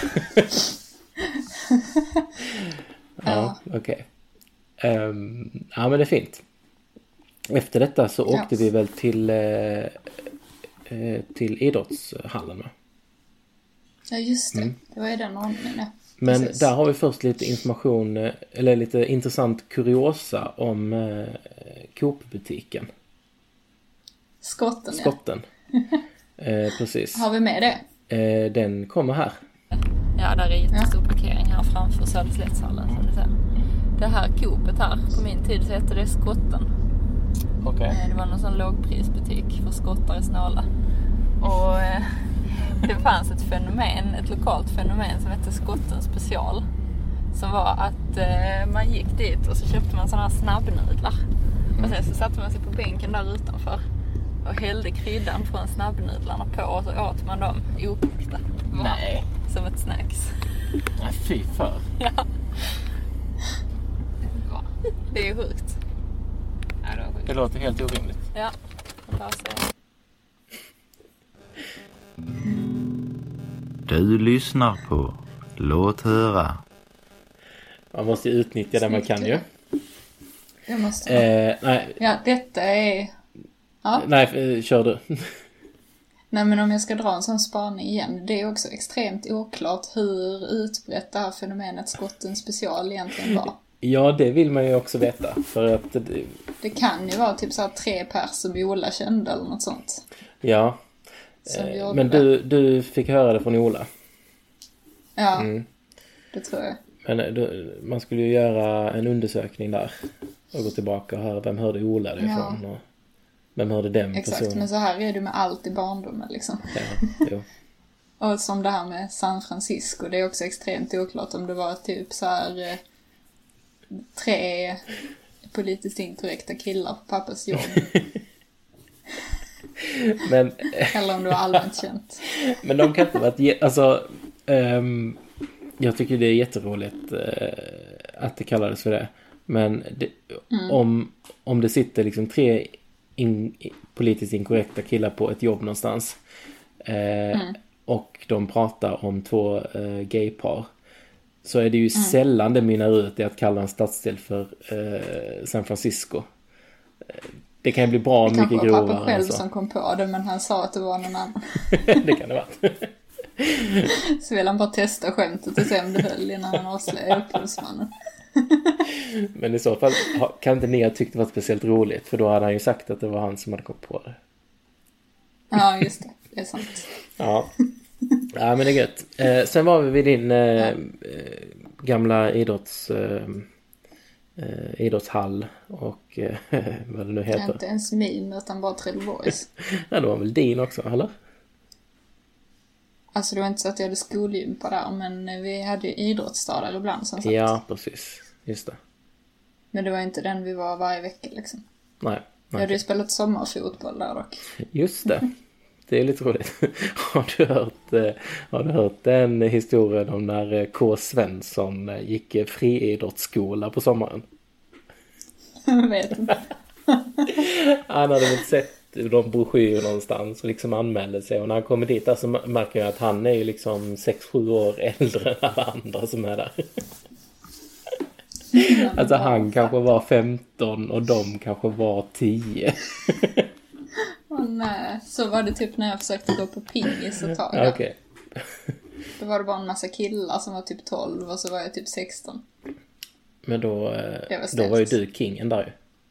Ja, okej. Ja, men det är fint. Efter detta så åkte vi väl till idrottshallen, va? Ja, just det. Det var i den ordningen, ja. Men Precis. där har vi först lite information, eller lite intressant kuriosa om Coop-butiken. Skotten, Skotten. Precis. ja. Har vi med det? Den kommer här. Ja, där är jättestor parkering här framför Söderslättshallen, som du ser. Det här Coopet här, på min tid så hette det Skotten. Okej. Det var någon sån lågprisbutik för skottar i snåla. Och det fanns ett lokalt fenomen som hette Skotten special. Som var att man gick dit och så köpte man sådana här snabbnudlar. Och sen så satte man sig på bänken där utanför och hällde kryddan från snabbnudlarna på och så åt man dem okokta. Nej. Som ett snacks. Nej, fy för. Ja. Det är ju sjukt. Ja, det var sjukt. Det låter helt orimligt. Ja, bara så. Du lyssnar på Låt höra. Man måste utnyttja det man kan ju. Det måste Nej, Ja, detta är... Ja. nej, kör du. Nej, men om jag ska dra en sån spaning igen, det är också extremt oklart hur utbrett det här fenomenet skotten special egentligen var. Ja, det vill man ju också veta. För att... Det kan ju vara typ så här 3 pers som Ola kände eller något sånt. Ja. Men du fick höra det från Ola. Ja, det tror jag. Men man skulle ju göra en undersökning där. Och gå tillbaka och höra vem hörde Ola det ifrån. Och vem hörde den Exakt, personen. men så här är det med allt i barndomen liksom. Ja, jo. Och som det här med San Francisco, det är också extremt oklart om det var typ så här 3 politiskt inkorrekta killar på pappas jobb. Men, Eller om det var allmänt känt. men de kan inte vara... Alltså, jag tycker det är jätteroligt att det kallades för det. Men om det sitter liksom 3 politiskt inkorrekta killar på ett jobb någonstans och de pratar om 2 gaypar, så är det ju sällan det mynnar ut i att kalla en stadsdel för San Francisco. Det kan ju bli bra mycket grovare. Det kanske var pappa själv som kom på det, men han sa att det var någon annan. Det kan det vara. Så vill han bara testa skämtet och se om det höll innan han avslöjade upphovsmannen. Men i så fall kan inte ni ha tyckt det var speciellt roligt, för då hade han ju sagt att det var han som hade kommit på det. Ja, just det. Det är sant. Ja, men det är gött. Sen var vi vid din gamla idrottshall och vad det nu heter. Inte ens min, utan bara Trelleborgs. Ja, det var väl din också, eller? Alltså det var inte så att jag hade skolgympa där, men vi hade ju idrottsdagar ibland som sagt. Ja, precis. Just det. Men det var inte den vi var varje vecka liksom. Nej. Jag hade ju spelat sommarfotboll där dock. Just det. Det är lite roligt. Har du hört den historien om när K. Svensson gick friidrottsskola på sommaren? Jag vet inte. Han hade väl sett de broschyrer någonstans och liksom anmälde sig. Och när han kommer dit så märker jag att han är ju liksom 6-7 år äldre än alla andra som är där. Alltså han kanske var 15 och de kanske var 10. Nej, så var det typ när jag försökte gå på pingis ett tag där. Okej. Då var det bara en massa killar som var typ 12 och så var jag typ 16. Men då var ju du kingen där ju.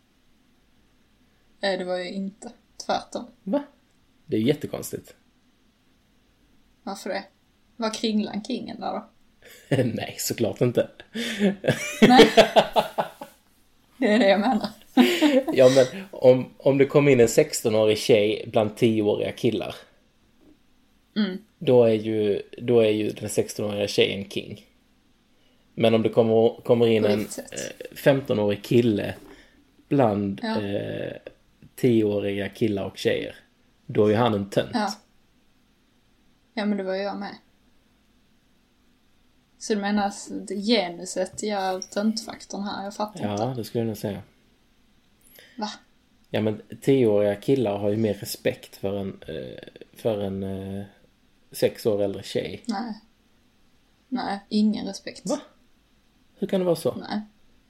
Nej, det var ju inte. Tvärtom. Va? Det är ju jättekonstigt. Varför det? Var Kringlan kingen där då? Nej, såklart inte. Nej. Det är det jag menar. Ja, men om det kom in en 16-årig tjej bland 10-åriga killar. Då är ju den 16-åriga tjejen king. Men om det kommer in en 15-årig kille bland 10-åriga killar och tjejer, då är ju han en tönt. Ja, men det var ju jag med. Så du menar att genuset gör töntfaktorn här? Jag fattar inte. Ja, det skulle jag nog säga. Va? Ja, men 10-åriga killar har ju mer respekt för en 6 år äldre tjej. Nej, ingen respekt. Va? Hur kan det vara så? Nej.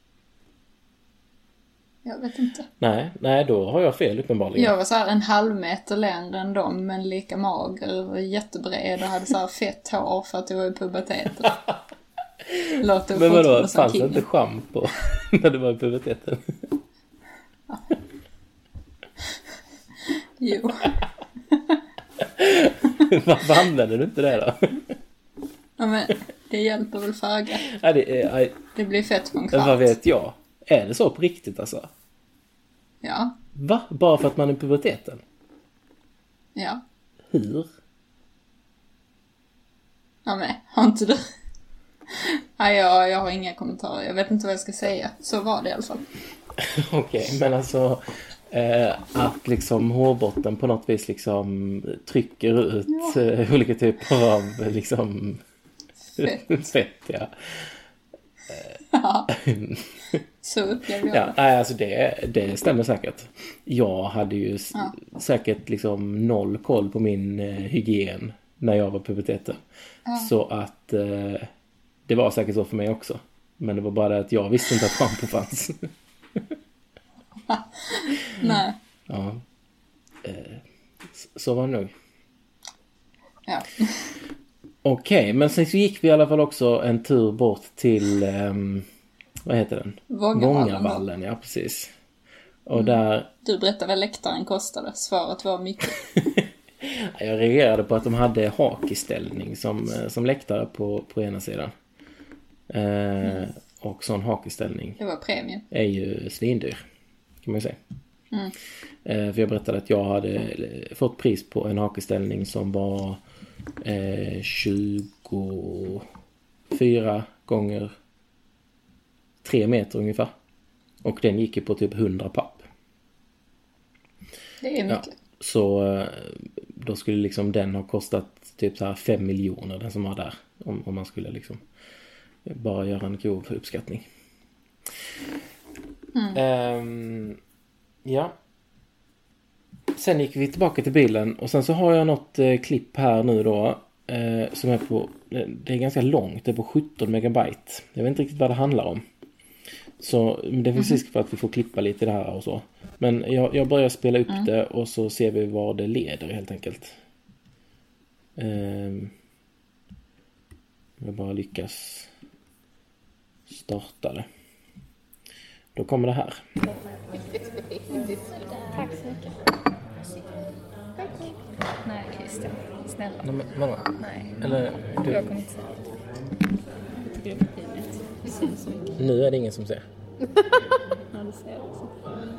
Jag vet inte. Nej, då har jag fel uppenbarligen. Jag var så här 1,5 meter längre än dem, men lika mager och jättebred och hade så här fett hår för att jag var i puberteten. Men vadå, fanns det inte schampo när du var i puberteten? Jo. Varför använder du inte det då? Ja, men det hjälper väl föga. Det blir fett på en kvart. Vad vet jag? Är det så på riktigt alltså? Ja. Va? Bara för att man är i puberteten? Ja. Hur? Ja, men har inte du? Nej, jag har inga kommentarer. Jag vet inte vad jag ska säga. Så var det i alla fall. Okej, men alltså att liksom hårbotten på något vis liksom trycker ut olika typer av liksom fett, ja. Ja. Så upplevde jag det. Nej, alltså det stämmer säkert. Jag hade ju säkert liksom 0 koll på min hygien när jag var på puberteten. Så att det var säkert så för mig också. Men det var bara att jag visste inte att schampo fanns. Nej. Ja. Så var det nog. Ja. Okej, men sen så gick vi i alla fall också en tur bort till vad heter den? Vångavallen, ja precis. Och där... Du berättade vad läktaren kostade. Svaret var mycket. Jag reagerade på att de hade hakiställning som läktare på ena sidan. Och sån hakiställning. Det var premium. Är ju svindyr, kan man ju säga. För jag berättade att jag hade fått pris på en hakiställning som var 24 gånger 3 meter ungefär. Och den gick ju på typ 100 papp. Det är mycket. Ja, så då skulle liksom den ha kostat typ så här 5 miljoner, den som var där. Om man skulle liksom bara göra en grov uppskattning. Ja. Sen gick vi tillbaka till bilen. Och sen så har jag något klipp här nu då. Som är på... Det är ganska långt. Det är på 17 megabyte. Jag vet inte riktigt vad det handlar om. Så det finns risk för att vi får klippa lite det här och så. Men jag börjar spela upp det. Och så ser vi var det leder helt enkelt. Jag bara lyckas starta det. Då kommer det här. Tack så mycket. Nej, Christian. Snälla. Vadå? Nej. Eller du? Jag kommer inte säga det. Jag tycker det är pinigt. Det syns så mycket. Nu är det ingen som ser. Ja, det ser jag också.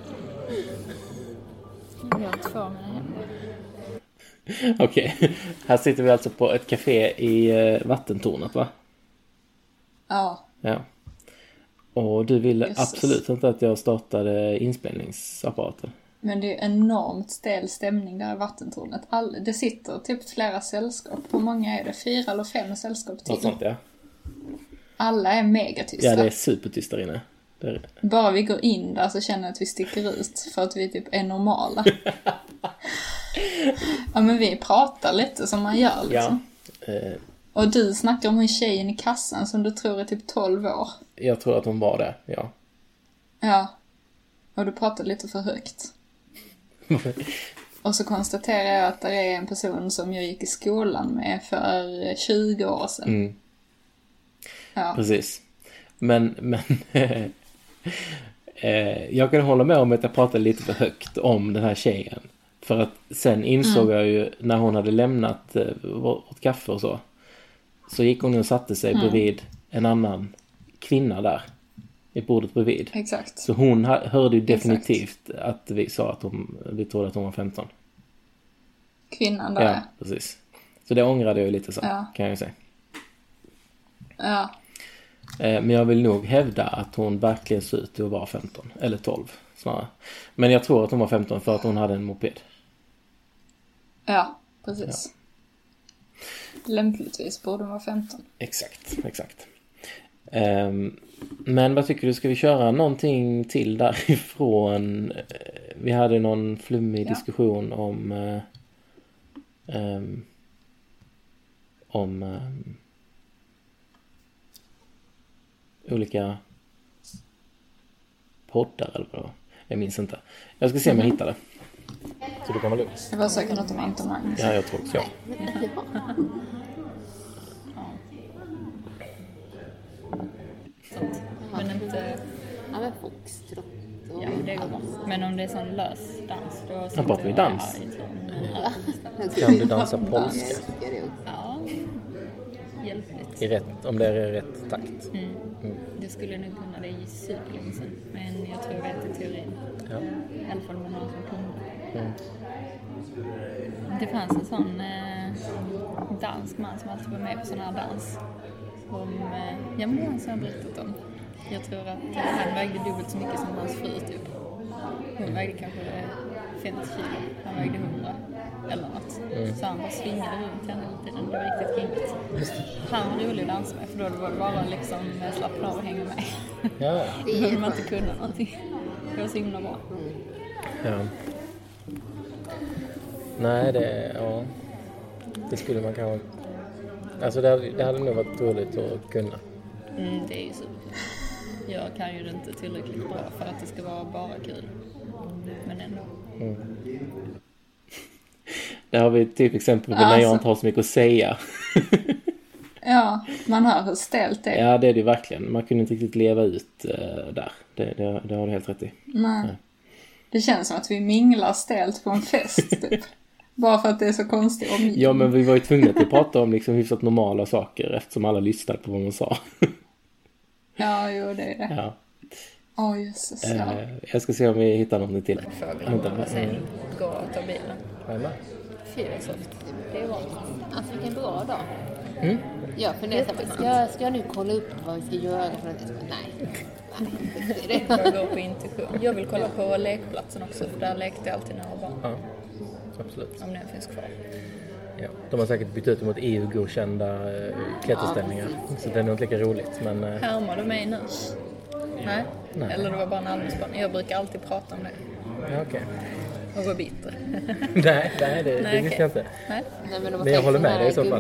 Jag har 2 mina händer. Okej. Här sitter vi alltså på ett café i vattentornet, va? Ja. Ja. Och du ville Jesus. absolut inte att jag startade inspelningsapparaten. Men det är enormt stel stämning där i vattentornet. Det sitter typ flera sällskap. Hur många är det? 4 eller 5 sällskap till? Något sånt, ja. Alla är megatysta. Ja, det är supertyst där inne. Bara vi går in där så känner jag att vi sticker ut. För att vi typ är normala. Ja, men vi pratar lite som man gör liksom. Ja. Och du snackar om en tjejen i kassan som du tror är typ 12 år. Jag tror att hon var det, ja. Ja. Och du pratar lite för högt. Och så konstaterar jag att det är en person som jag gick i skolan med för 20 år sedan. Ja. Precis. Men jag kan hålla med om att jag pratade lite för högt om den här tjejen. För att sen insåg jag ju när hon hade lämnat vårt kaffe och så gick hon och satte sig bredvid en annan kvinna där i bordet bredvid. Exakt. Så hon hörde ju definitivt att vi sa att vi trodde att hon var 15. Kvinnan där. Ja, precis. Så det ångrade jag ju lite så, kan jag ju säga. Ja. Men jag vill nog hävda att hon verkligen ser ut att vara 15. Eller 12 snarare. Men jag tror att hon var 15 för att hon hade en moped. Ja, precis. Ja. Lämpligtvis borde hon vara 15. Exakt. Men vad tycker du? Ska vi köra någonting till därifrån? Vi hade någon flummig diskussion om olika poddar eller vad. Jag minns inte. Jag ska se om jag hittar det. Så du kan vara lugn. Jag var säkert något om Anton Magnus. Ja, jag tror också. Ja. Men inte... Ja, men foxtrot. Ja, det går bra. Men om det är sån lös dans, då... Ja, pratar vi dans? Kan du dansa polska? Ja, hjälpligt. Om det är i rätt takt. Det skulle nog kunna det i superlänge sen. Men jag tror jag vet i teorin. Ja. I alla fall med någon som kunde. Det fanns en sån dansk man som alltid var med på sån här dans. Ja, men det har jag berättat om. Jag tror att han vägde dubbelt så mycket som hans fru typ. Hon vägde kanske 50 kilo. Han vägde 100 eller något. Så han bara svingade runt henne hela tiden. Det var riktigt gängigt. Han var rolig att dansa med, för då var det bara liksom slappna av och hänga med. Ja. Då behöver man inte kunna någonting. Det var så himla bra. Ja. Nej, det skulle man kanske... Alltså det hade nog varit roligt att kunna. Det är ju så. jag kan ju det inte tillräckligt bra för att det ska vara bara kul. Men ändå. Där har vi ett typexempel på när jag inte har så mycket att säga. Ja, man hör hur ställt det är. Ja, det är det verkligen. Man kunde inte riktigt leva ut där. Det har du helt rätt i. Nej. Det känns som att vi minglar ställt på en fest typ. Bara för att det är så konstigt omgivning. Ja, men vi var ju tvungna att prata om liksom hyfsat normala saker eftersom alla lyssnade på vad man sa. Ja, jo, det är det. Ja. Jesus, ja. Jag ska se om vi hittar någonting till. Fåglarna sen gå och ta bilen. Fy vad soft. Det var alltså vilken bra dag. Jag funderar på, ska jag nu kolla upp vad vi ska göra för att nej. Jag går på intuition. Jag vill kolla på lekplatsen också, för där lekte jag alltid när jag var barn. Ja, absolut. Om den finns kvar. Ja, de har säkert bytt ut mot EU-godkända klätterställningar. Så det är nog inte lika roligt. Men, härmar du mig nu? Nej. Eller det var bara en allmänspårning. Jag brukar alltid prata om det. Ja, okej. Och gå bitter. Nej, det visste jag inte. Nej. Men jag håller med dig i så fall.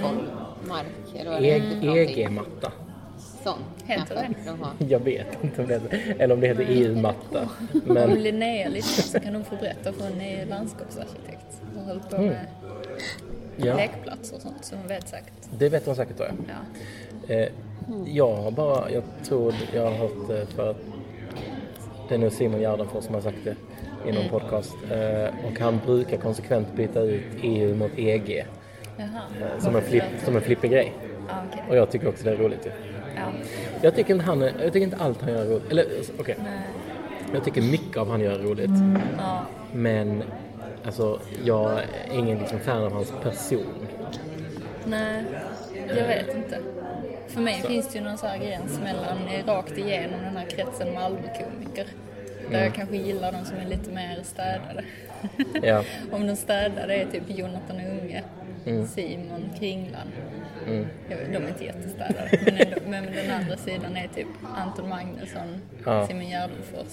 EG-matta. Sån. Heter det? Jag vet inte om det heter. Eller om det heter EU-matta. Men... Om Linnea lyssnar så kan hon få berätta för en ny landskapsarkitekt. Hon håller på med lekplatser och sånt, så hon vet säkert. Det vet hon säkert, tror jag. Ja. Jag tror jag har hört för att det är nog Simon Gärdenfors som har sagt det i någon podcast. Och han brukar konsekvent byta ut EU mot EG. Som en flippig grej. Okay. Och jag tycker också det är roligt. Ja. Jag tycker inte allt han gör är roligt. Eller okej. Jag tycker mycket av han gör är roligt. Ja. Men alltså, jag är ingen liksom fan av hans person. Nej, jag vet inte. För mig finns det ju någon sån här gräns mellan rakt igenom den här kretsen Malmö-komiker. Där jag kanske gillar de som är lite mer städade. Ja. Om de städade är typ Jonathan Unge, Simon Kringland. De är inte jättestädade. Men den andra sidan är typ Anton Magnusson, Simon Gärdenfors,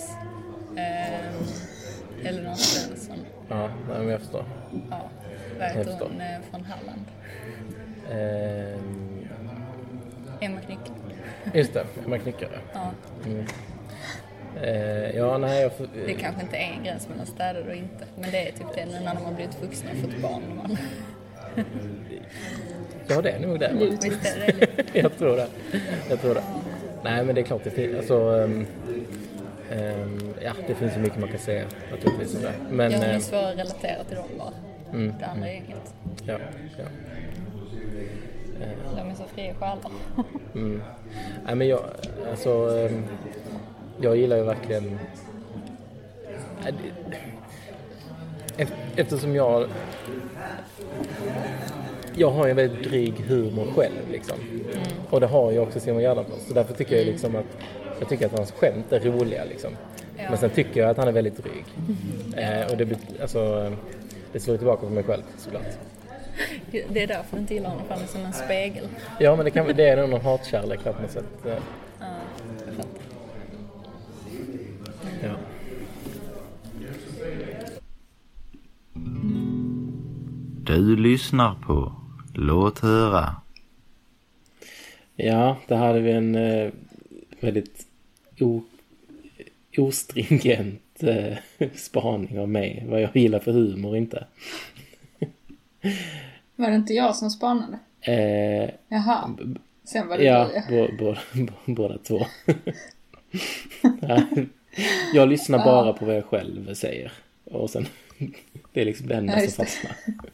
Elinor Svensson. Ja, men jag förstår. Ja, vad heter hon från Halland? Emma Knyckare. Just det, Emma Knyckare. Ja. Det kanske inte är en gräns mellan städer och inte. Men det är typ det när de har blivit vuxna och fått barn. Ja, det är nog det. Visst är det lite. Jag tror det. Nej, men det är klart det finns. Alltså, det finns så mycket man kan säga naturligtvis om det. Men, jag har svårt att relatera till dem bara. Det andra gänget. Ja. De är så fria själva. Nej, men jag gillar ju verkligen eftersom jag har en väldigt dryg humor själv liksom. Och det har jag också Simon Gärdenfors. Så därför tycker jag liksom att jag tycker att hans skämt är roliga liksom. Ja. Men sen tycker jag att han är väldigt dryg. Och det slår tillbaka på mig själv såklart. Det är därför du inte gillar honom, för han är som en spegel. Ja, men det är nog någon hatkärlek på något sätt. Ja, jag fattar. Ja. Du lyssnar på Låt höra. Ja, där hade vi en väldigt ostringent spaning av mig. Vad jag gillar för humor och inte. Var det inte jag som spanade? Jaha. Sen var det båda två. Jag lyssnar bara på vad jag själv säger. Och sen, det är liksom det enda som fastnar.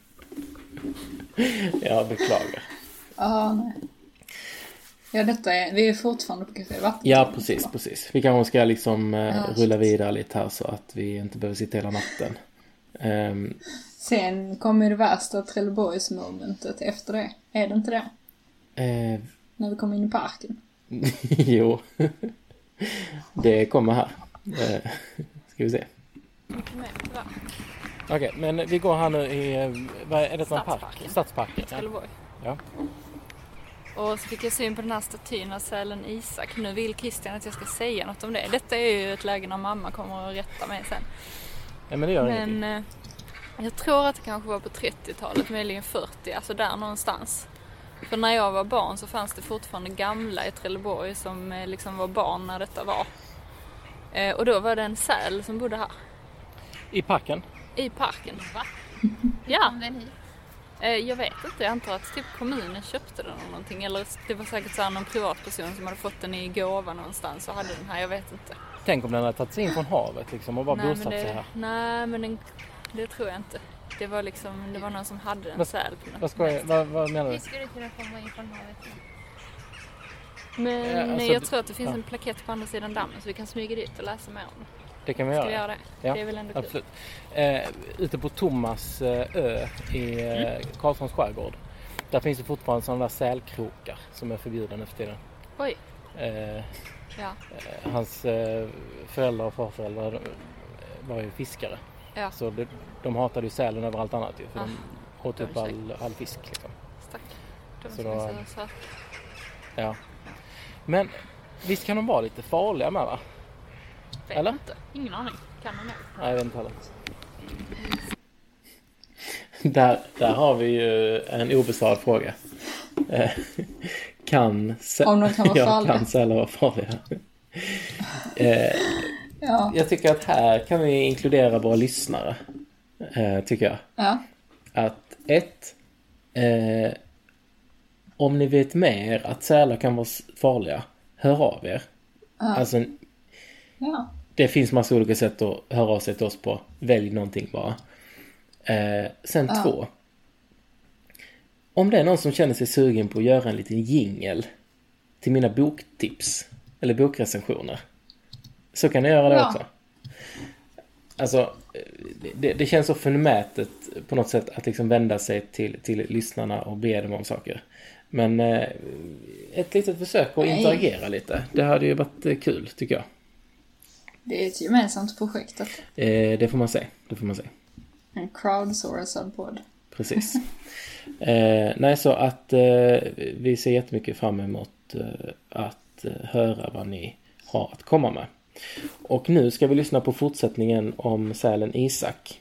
Jag beklagar. Nej. Ja, vi är fortfarande på Café Vatten. Ja, precis. Vi kanske ska liksom rulla vidare lite här så att vi inte behöver sitta hela natten. Sen kommer det värsta Trelleborgsmomentet efter det. Är det inte det? När vi kommer in i parken. Jo. Det kommer här. Ska vi se. Okej, men vi går här nu i... Vad är det för en park? Stadsparken. Trelleborg. Ja. Och så fick jag syn på den här statyn av sälen Isak. Nu vill Christian att jag ska säga något om det. Detta är ju ett läge när mamma kommer att rätta mig sen. Ja, men det gör ingenting. Men jag tror att det kanske var på 30-talet, möjligen 40, alltså där någonstans. För när jag var barn så fanns det fortfarande gamla i Trelleborg som liksom var barn när detta var. Och då var det en säl som bodde här. I parken? I parken. Va? Ja. Den hit. Jag vet inte, jag antar att typ kommunen köpte den eller någonting. Eller det var säkert så här någon privatperson som hade fått den i gåva någonstans och hade den här, jag vet inte. Tänk om den hade tagit sig in från havet liksom och bara bosatt sig här. Nej, men det tror jag inte. Det var liksom, det var någon som hade en säl på något. Vad menar du? Hur ska du kunna komma in från havet? Men alltså, jag tror att det finns en plakett på andra sidan dammen så vi kan smyga dit och läsa mer om det. Det kan vi Ska göra. vi göra det? Ja, det är väl ändå kul. absolut. Ute på Thomas ö i Karlshamns skärgård. Där finns det fortfarande sådana där sälkrokar som är förbjudna efter tiden. Oj. Ja. Hans föräldrar och farföräldrar var ju fiskare. Ja. Så de hatade ju sälen över allt annat ju. För de åt upp de all fisk liksom. Stack. Så då, ja. Men visst kan de vara lite farliga med, va? Vet eller? Inte. Ingen aning. Kan de nog? Nej, jag vet inte heller. Där har vi ju en obesvarad fråga. Kan sälar vara farliga? Ja. Jag tycker att här kan vi inkludera våra lyssnare. Tycker jag. Ja. Att om ni vet mer att sälar kan vara farliga, hör av er. Ja. Alltså, det finns massa olika sätt att höra av sig till oss på. Välj någonting bara. Sen 2. Om det är någon som känner sig sugen på att göra en liten jingle till mina boktips eller bokrecensioner, så kan ni göra det också. Alltså, det känns så förmätet på något sätt att liksom vända sig till lyssnarna och be dem om saker. Men ett litet försök att interagera lite. Det hade ju varit kul, tycker jag. Det är ett gemensamt projekt. Det får man säga. En crowdsourcad podd. Precis. Nej, så att vi ser jättemycket fram emot att höra vad ni har att komma med. Och nu ska vi lyssna på fortsättningen om sälen Isak.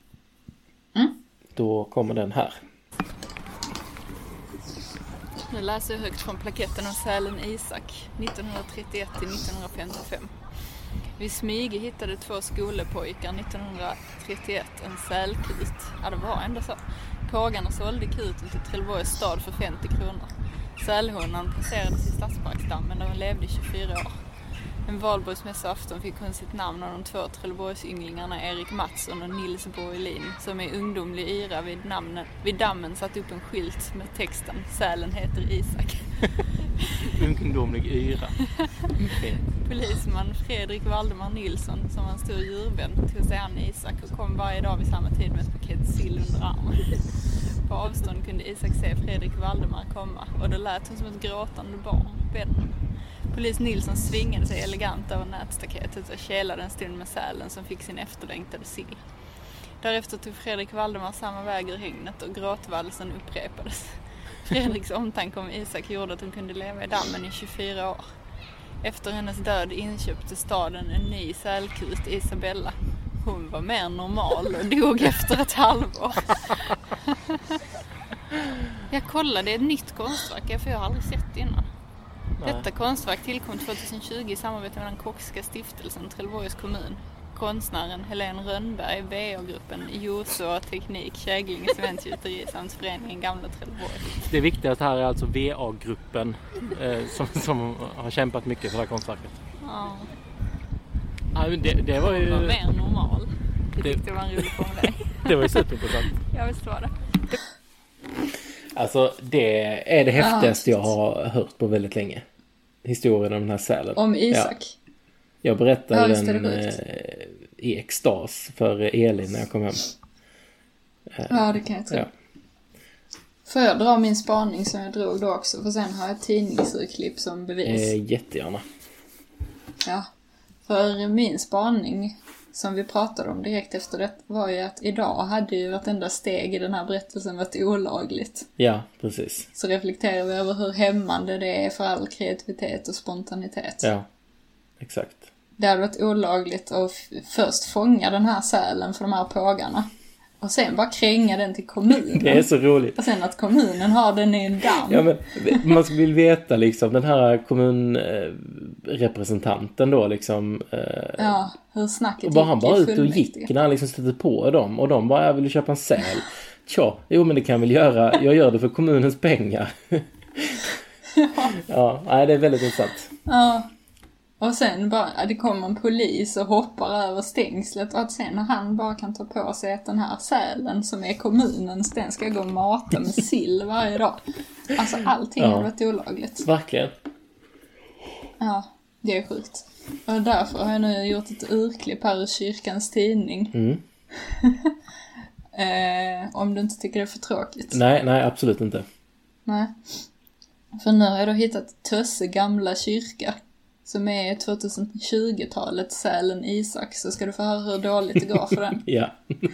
Då kommer den här. Nu läser jag högt från plaketten om sälen Isak 1931 till 1955. Vid Smyge hittade 2 skolepojkar 1931 en sälkut. Ja, det var ändå så. Pågarna sålde kuten till Trelleborgs stad för 50 kronor. Sälhonan placerades i Stadsparksdammen där hon levde i 24 år. En valborgsmässoafton fick hon sitt namn av de 2 Trelleborgsynglingarna Erik Mattsson och Nils Borgelin, som i ungdomlig yra vid dammen satt upp en skylt med texten "Sälen heter Isak". Ungdomlig yra. Polisman Fredrik Valdemar Nilsson, som var en stor djurvän, tog sig an Isak och kom varje dag vid samma tid med ett paket sill under armen. På avstånd kunde Isak se Fredrik Valdemar komma, och det lät hon som ett gråtande barn, vännen. Polis Nilsson svingade sig elegant över nätstaketet och kelade en stund med sälen som fick sin efterlängtade sill. Därefter tog Fredrik Valdemar samma väg ur hägnet och gråtvalsen upprepades. Fredriks omtanke om Isak gjorde att hon kunde leva i dammen i 24 år. Efter hennes död inköpte staden en ny sälkut, Isabella. Hon var mer normal och dog efter ett halvår. Jag kollade, det är ett nytt konstverk, för jag har aldrig sett det innan. Nej. Detta konstverk tillkom 2020 i samarbete med den Kockska stiftelsen, Trelleborgs kommun. Konstnären Helene Rönnberg, VA-gruppen Joso Teknik, Käglinge Cementgjuteri samt föreningen Gamla Trelleborg. Det viktiga här är alltså VA-gruppen som har kämpat mycket för det här konstverket. Ja. Det var ju... Hon var mer normal. Det var en rolig formulering. Det var ju superintressant. Jag visst var det. Alltså, det är det häftigaste jag har hört på väldigt länge. Historien om den här sälen. Om Isak? Ja. Jag berättade den i extas för Elin när jag kom hem. Ja, det kan jag tro. Ja. Får jag dra min spaning som jag drog då också? För sen har jag ett tidningsurklipp som bevis. Jättegärna. Ja, för min spaning som vi pratade om direkt efter det var ju att idag hade ju vartenda steg i den här berättelsen varit olagligt. Ja, precis. Så reflekterar vi över hur hämmande det är för all kreativitet och spontanitet. Ja, exakt. Det hade varit olagligt att först fånga den här sälen för de här pågarna. Och sen bara kränga den till kommunen. Det är så roligt. Och sen att kommunen har den i en damm. Ja, men man vill veta liksom den här kommunrepresentanten då liksom. Ja, hur snacket och bara han bara ut och fullmäktige. gick när han liksom stötte på dem. Och de bara, jag vill köpa en säl. Tja, jo men det kan jag väl göra. Jag gör det för kommunens pengar. Ja, nej, det är väldigt intressant. Ja. Och sen bara, det kommer en polis och hoppar över stängslet. Och att sen när han bara kan ta på sig att den här sälen som är kommunens, den ska gå och mata med sill varje dag. Alltså allting har varit olagligt. Verkligen. Ja, det är sjukt. Och därför har jag nu gjort ett urklipp här ur kyrkans tidning. Om du inte tycker det är för tråkigt. Nej, absolut inte. Nej. För nu har jag då hittat Tösse gamla kyrka. Som är 2020-talet sälen Isak. Så ska du få höra hur dåligt det går för den. Ja.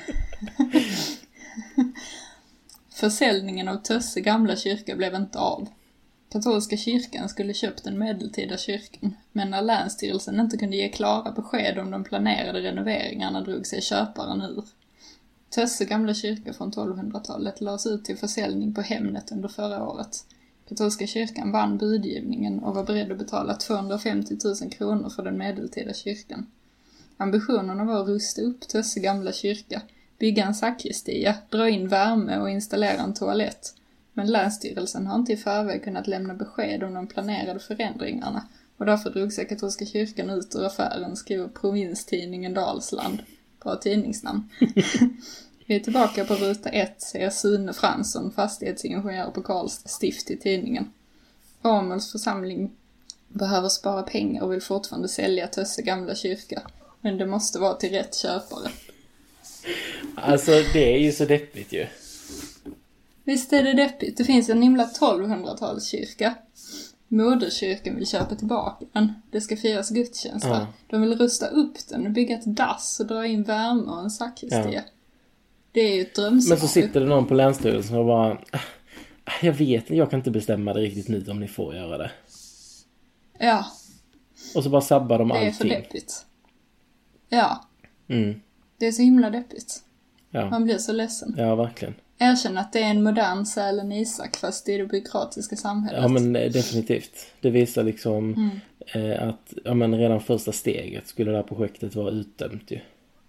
Försäljningen av Tösse gamla kyrka blev inte av. Katolska kyrkan skulle köpt den medeltida kyrkan. Men när länsstyrelsen inte kunde ge klara besked om de planerade renoveringarna drog sig köparen ur. Tösse gamla kyrka från 1200-talet lades ut till försäljning på Hemnet under förra året. Katolska kyrkan vann budgivningen och var beredd att betala 250 000 kronor för den medeltida kyrkan. Ambitionerna var att rusta upp Tösse gamla kyrka, bygga en sakristia, dra in värme och installera en toalett. Men länsstyrelsen har inte i förväg kunnat lämna besked om de planerade förändringarna och därför drog sig Katolska kyrkan ut ur affären, skriver provinstidningen Dalsland. Bra tidningsnamn. Vi är tillbaka på ruta 1, säger Sune Fransson, fastighetsingenjör på Karlstad stift i tidningen. Åmåls församling behöver spara pengar och vill fortfarande sälja Tösse gamla kyrka. Men det måste vara till rätt köpare. Alltså det är ju så deppigt ju. Visst är det deppigt. Det finns en himla 1200-talskyrka. Moderkyrkan vill köpa tillbaka den. Det ska firas gudstjänster. Ja. De vill rusta upp den och bygga ett dass och dra in värme och en sakristia. Ja. Det är ju ett drömscenario. Men så sitter det någon på länsstyrelsen och bara, jag vet, jag kan inte bestämma det riktigt nu om ni får göra det. Ja. Och så bara sabbar de allting. Det är för deppigt. Ja. Mm. Det är så himla deppigt. Ja. Man blir så ledsen. Ja, verkligen. Erkänn att det är en modern sälen Isak fast det är det byråkratiska samhället. Ja, men definitivt. Det visar liksom att men redan första steget skulle det här projektet vara utdömt ju.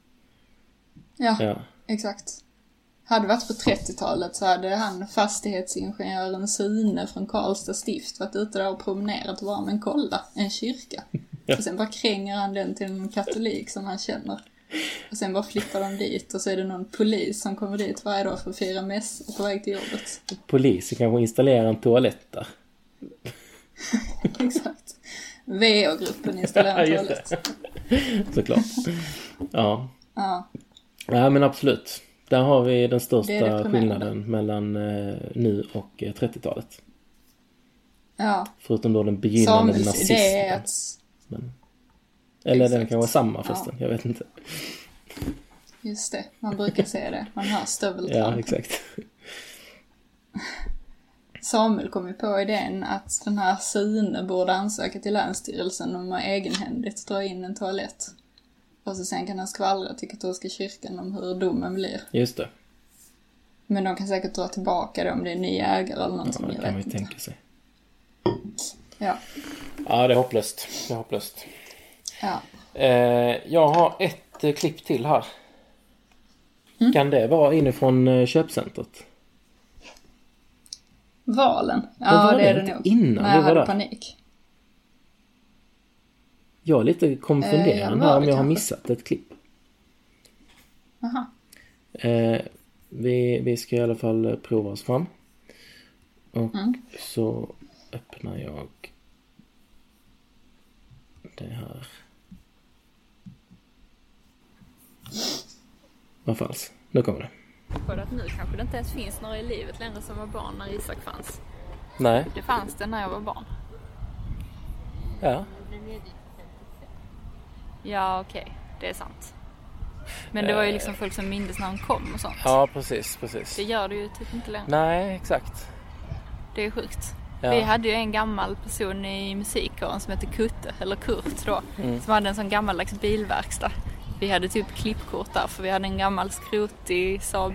Ja. Exakt. Hade varit på 30-talet så hade han fastighetsingenjören Sune från Karlstad stift varit ute där och promenerat och bara, men kolla, en kyrka. Ja. Och sen bara kränger han den till en katolik som han känner. Och sen bara flyttar de dit och så är det någon polis som kommer dit varje dag för att fira mäss på väg till jobbet. Polisen kanske installerar en toalett där. Exakt. VO-gruppen installerar en toalett. Såklart. Ja. Ja, men absolut. Där har vi den största skillnaden mellan nu och 30-talet. Ja. Förutom då den begynnande nazismen. Det är att... Eller exakt. Den kan vara samma förresten, jag vet inte. Just det, man brukar säga det. Man har stöveltramp. Ja, exakt. Samuel kom ju på idén att den här Sune borde ansöka till länsstyrelsen om att egenhändigt dra in en toalett. Och så sen kan han skvallra till katolska kyrkan om hur domen blir. Just det. Men de kan säkert dra tillbaka det om det är ny ägare eller något som jag vet inte. Ja, det kan man ju tänka sig. Ja. Ja, det är hopplöst. Det är hopplöst. Ja. Jag har ett klipp till här. Kan det vara inifrån köpcentret? Valen? Ja, det är det nog. Innan när jag hade panik. Jag är lite konfunderad här om jag har missat ett klipp. Aha. Vi ska i alla fall prova oss fram. Och så öppnar jag det här. Vad falskt. Nu kommer det. För att nu kanske det inte ens finns några i livet längre som var barn när Isak fanns. Nej. Det fanns det när jag var barn. Ja. Ja, okej. Det är sant. Men det var ju liksom folk som mindes när han kom och sånt. Ja, precis. Det gör det ju typ inte längre. Nej, exakt. Det är sjukt. Ja. Vi hade ju en gammal person i musikkåren som hette Kutte, eller Kurt då. Som hade en sån gammaldags bilverkstad. Vi hade typ klippkort där för vi hade en gammal skrotig Saab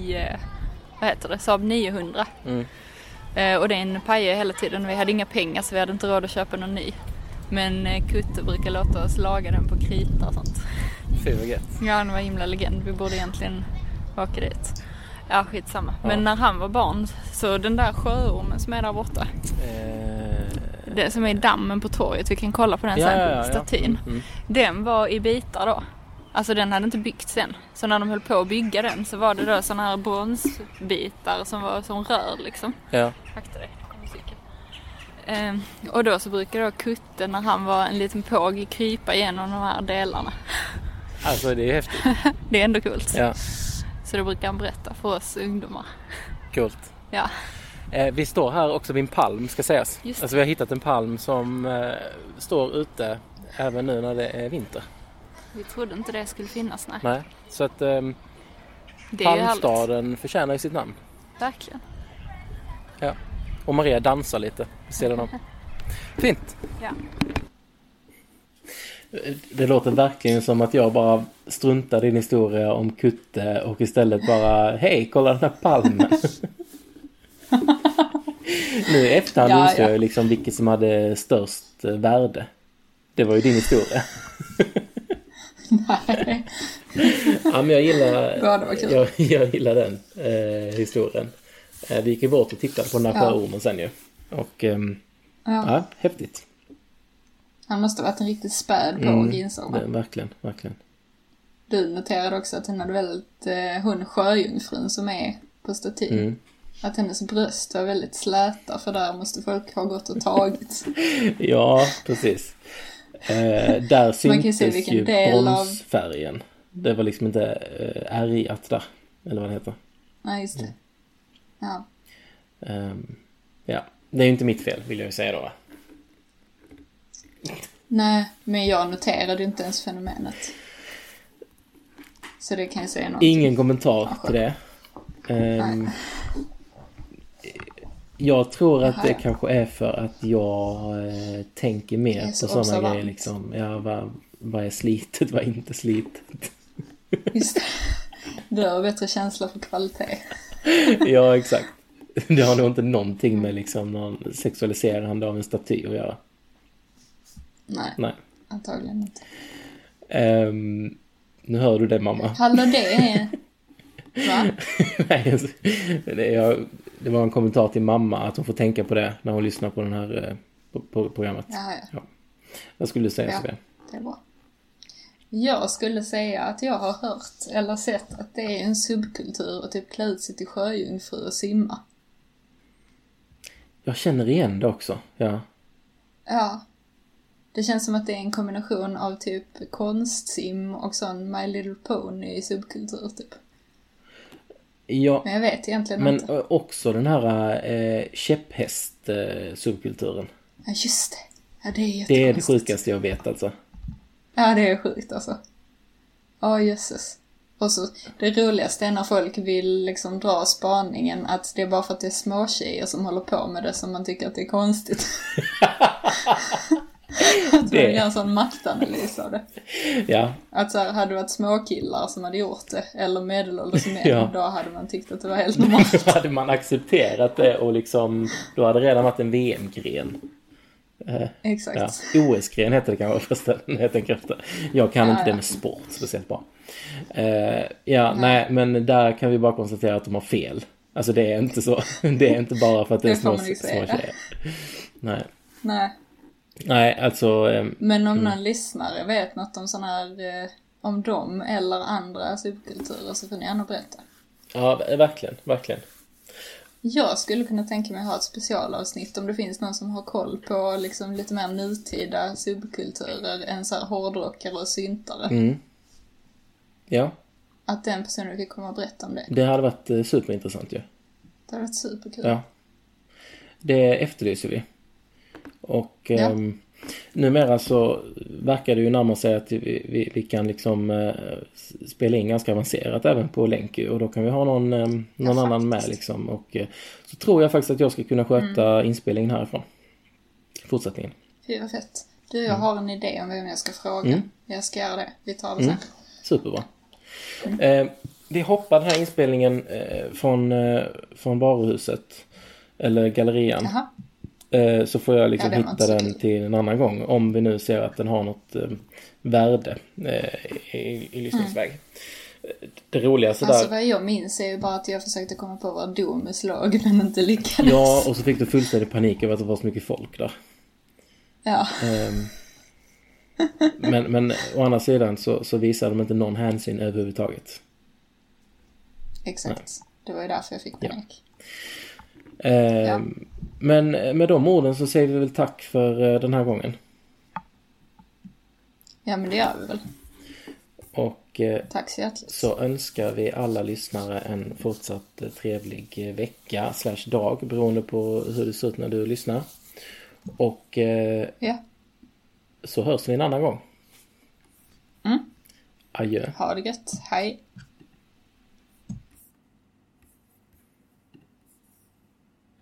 900. Och den pajade hela tiden. Vi hade inga pengar så vi hade inte råd att köpa någon ny. Men Kutte brukar låta oss laga den på krita och sånt. Fy vad gött. Ja, det var himla legend. Vi borde egentligen åka dit. Ja, skitsamma. Men när han var barn så den där sjöormen som är där borta. Det som är dammen på torget. Vi kan kolla på den sen, statyn. Den var i bitar då. Alltså den hade inte byggts än. Så när de höll på att bygga den så var det då såna här bronsbitar som var som rör liksom. Ja. Akta dig, kommer cykeln. Och då så brukade då Kutte när han var en liten påg krypa igenom de här delarna. Alltså det är häftigt. Det är ändå coolt. Ja. Så då brukar han berätta för oss ungdomar. Coolt. Ja. Vi står här också vid en palm ska sägas. Just. Alltså vi har hittat en palm som står ute även nu när det är vinter. Vi trodde inte det skulle finnas, nej. Nej, så att Det är Palmstaden förtjänar ju sitt namn. Verkligen. Ja. Och Maria dansar lite vid sidan om. Fint. Ja. Det låter verkligen som att jag bara struntade i din historia om Kutte och istället bara, hej, kolla den här palmen. Nu i efterhand inser jag liksom vilket som hade störst värde. Det var ju din historia. Nej. Ja, men jag gillar, Ja, det var kul. jag gillar den historien. Vi gick ju bort och tittade på den här sjöormen sen ju. Och ja, häftigt. Han måste ha varit en riktigt späd på insåg man. Verkligen, verkligen. Du noterade också att hon hade väldigt, hon sjöjungfrun som är på statyn. Att hennes bröst var väldigt släta för där måste folk ha gått och tagit. Ja, precis. Där syntes ju bronsfärgen. Det var liksom inte ärgat där. Eller vad det heter. Nej, just det. Ja. Ja, det är ju inte mitt fel vill jag ju säga då, va? Nej, men jag noterade inte ens fenomenet. Så det kan jag säga något. Ingen kommentar till det. Jag tror att det kanske är för att jag tänker mer på sådana grejer liksom. Ja, vad är slitet, vad är inte slitet? Just det. Du har bättre känsla för kvalitet. Ja, exakt. Det har nog inte någonting med liksom någon sexualiserande av en staty att göra. Nej. Antagligen inte. Nu hör du det, mamma. Hallå, det är... Va? Nej, det var en kommentar till mamma att hon får tänka på det när hon lyssnar på den här på programmet. Ja. Vad skulle du säga, Sofia? Det är bra. Jag skulle säga att jag har hört eller sett att det är en subkultur att typ klä ut sig till sjöjungfru och simma. Jag känner igen det också, ja. Ja. Det känns som att det är en kombination av typ konstsim och sån My Little Pony subkultur typ. Ja, men jag vet egentligen inte. Men också den här käpphäst subkulturen. Ja, just det. Ja, det är jättekonstigt. Det är det sjukaste jag vet alltså. Ja, det är sjukt alltså. Ja, jösses. Och så det roligaste är när folk vill liksom dra spaningen att det är bara för att det är små tjejer som håller på med det som man tycker att det är konstigt. Att det är en sån maktanalys av det. Ja. Att så här, hade det varit små killar som hade gjort det eller medelålders män, då hade man tyckt att det var helt normalt. Då hade man accepterat det och liksom, då hade det redan varit en VM-gren. Exakt. Ja. OS-gren heter det kanske förresten. Jag kan inte det med sport speciellt bra. Nej, men där kan vi bara konstatera att de har fel. Alltså det är inte så. Det är inte bara för att det är små tjejer. Nej, alltså... Men om någon lyssnare vet något om sån här... om dem eller andra subkulturer så får ni gärna berätta. Ja, verkligen, verkligen. Jag skulle kunna tänka mig att ha ett specialavsnitt om det finns någon som har koll på liksom lite mer nutida subkulturer än så här hårdrockare och syntare. Ja. Att den personen fick komma och berätta om det. Det hade varit superintressant ju. Det hade varit superkul. Ja. Det efterlyser vi. Och numera så verkar det ju närmare sig att vi kan liksom spela in ganska avancerat även på länk. Och då kan vi ha någon annan med liksom. Och så tror jag faktiskt att jag ska kunna sköta inspelningen härifrån. Fortsättningen. Fy vad fett. Du, jag har en idé om vem jag ska fråga. Jag ska göra det. Vi tar det sen. Superbra. Vi hoppar den här inspelningen från varuhuset. Eller gallerian. Jaha. Så får jag liksom hitta den kul. till en annan gång. Om vi nu ser att den har något värde i lyssningsväg. Det roligaste där... Alltså vad jag minns är ju bara att jag försökte komma på vad Domus lag men inte lyckades. Ja, och så fick du fullständig panik över att det var så mycket folk där. Ja. Men å andra sidan så visade de inte någon hänsyn överhuvudtaget. Exakt. Nej. Det var ju därför jag fick panik. Ja. Men med de orden så säger vi väl tack för den här gången. Ja, men det gör vi väl. Och tack så hjärtligt. Så önskar vi alla lyssnare en fortsatt trevlig vecka / dag beroende på hur det ser ut när du lyssnar. Och så hörs vi en annan gång. Mm. Adjö. Ha det gött. Hej.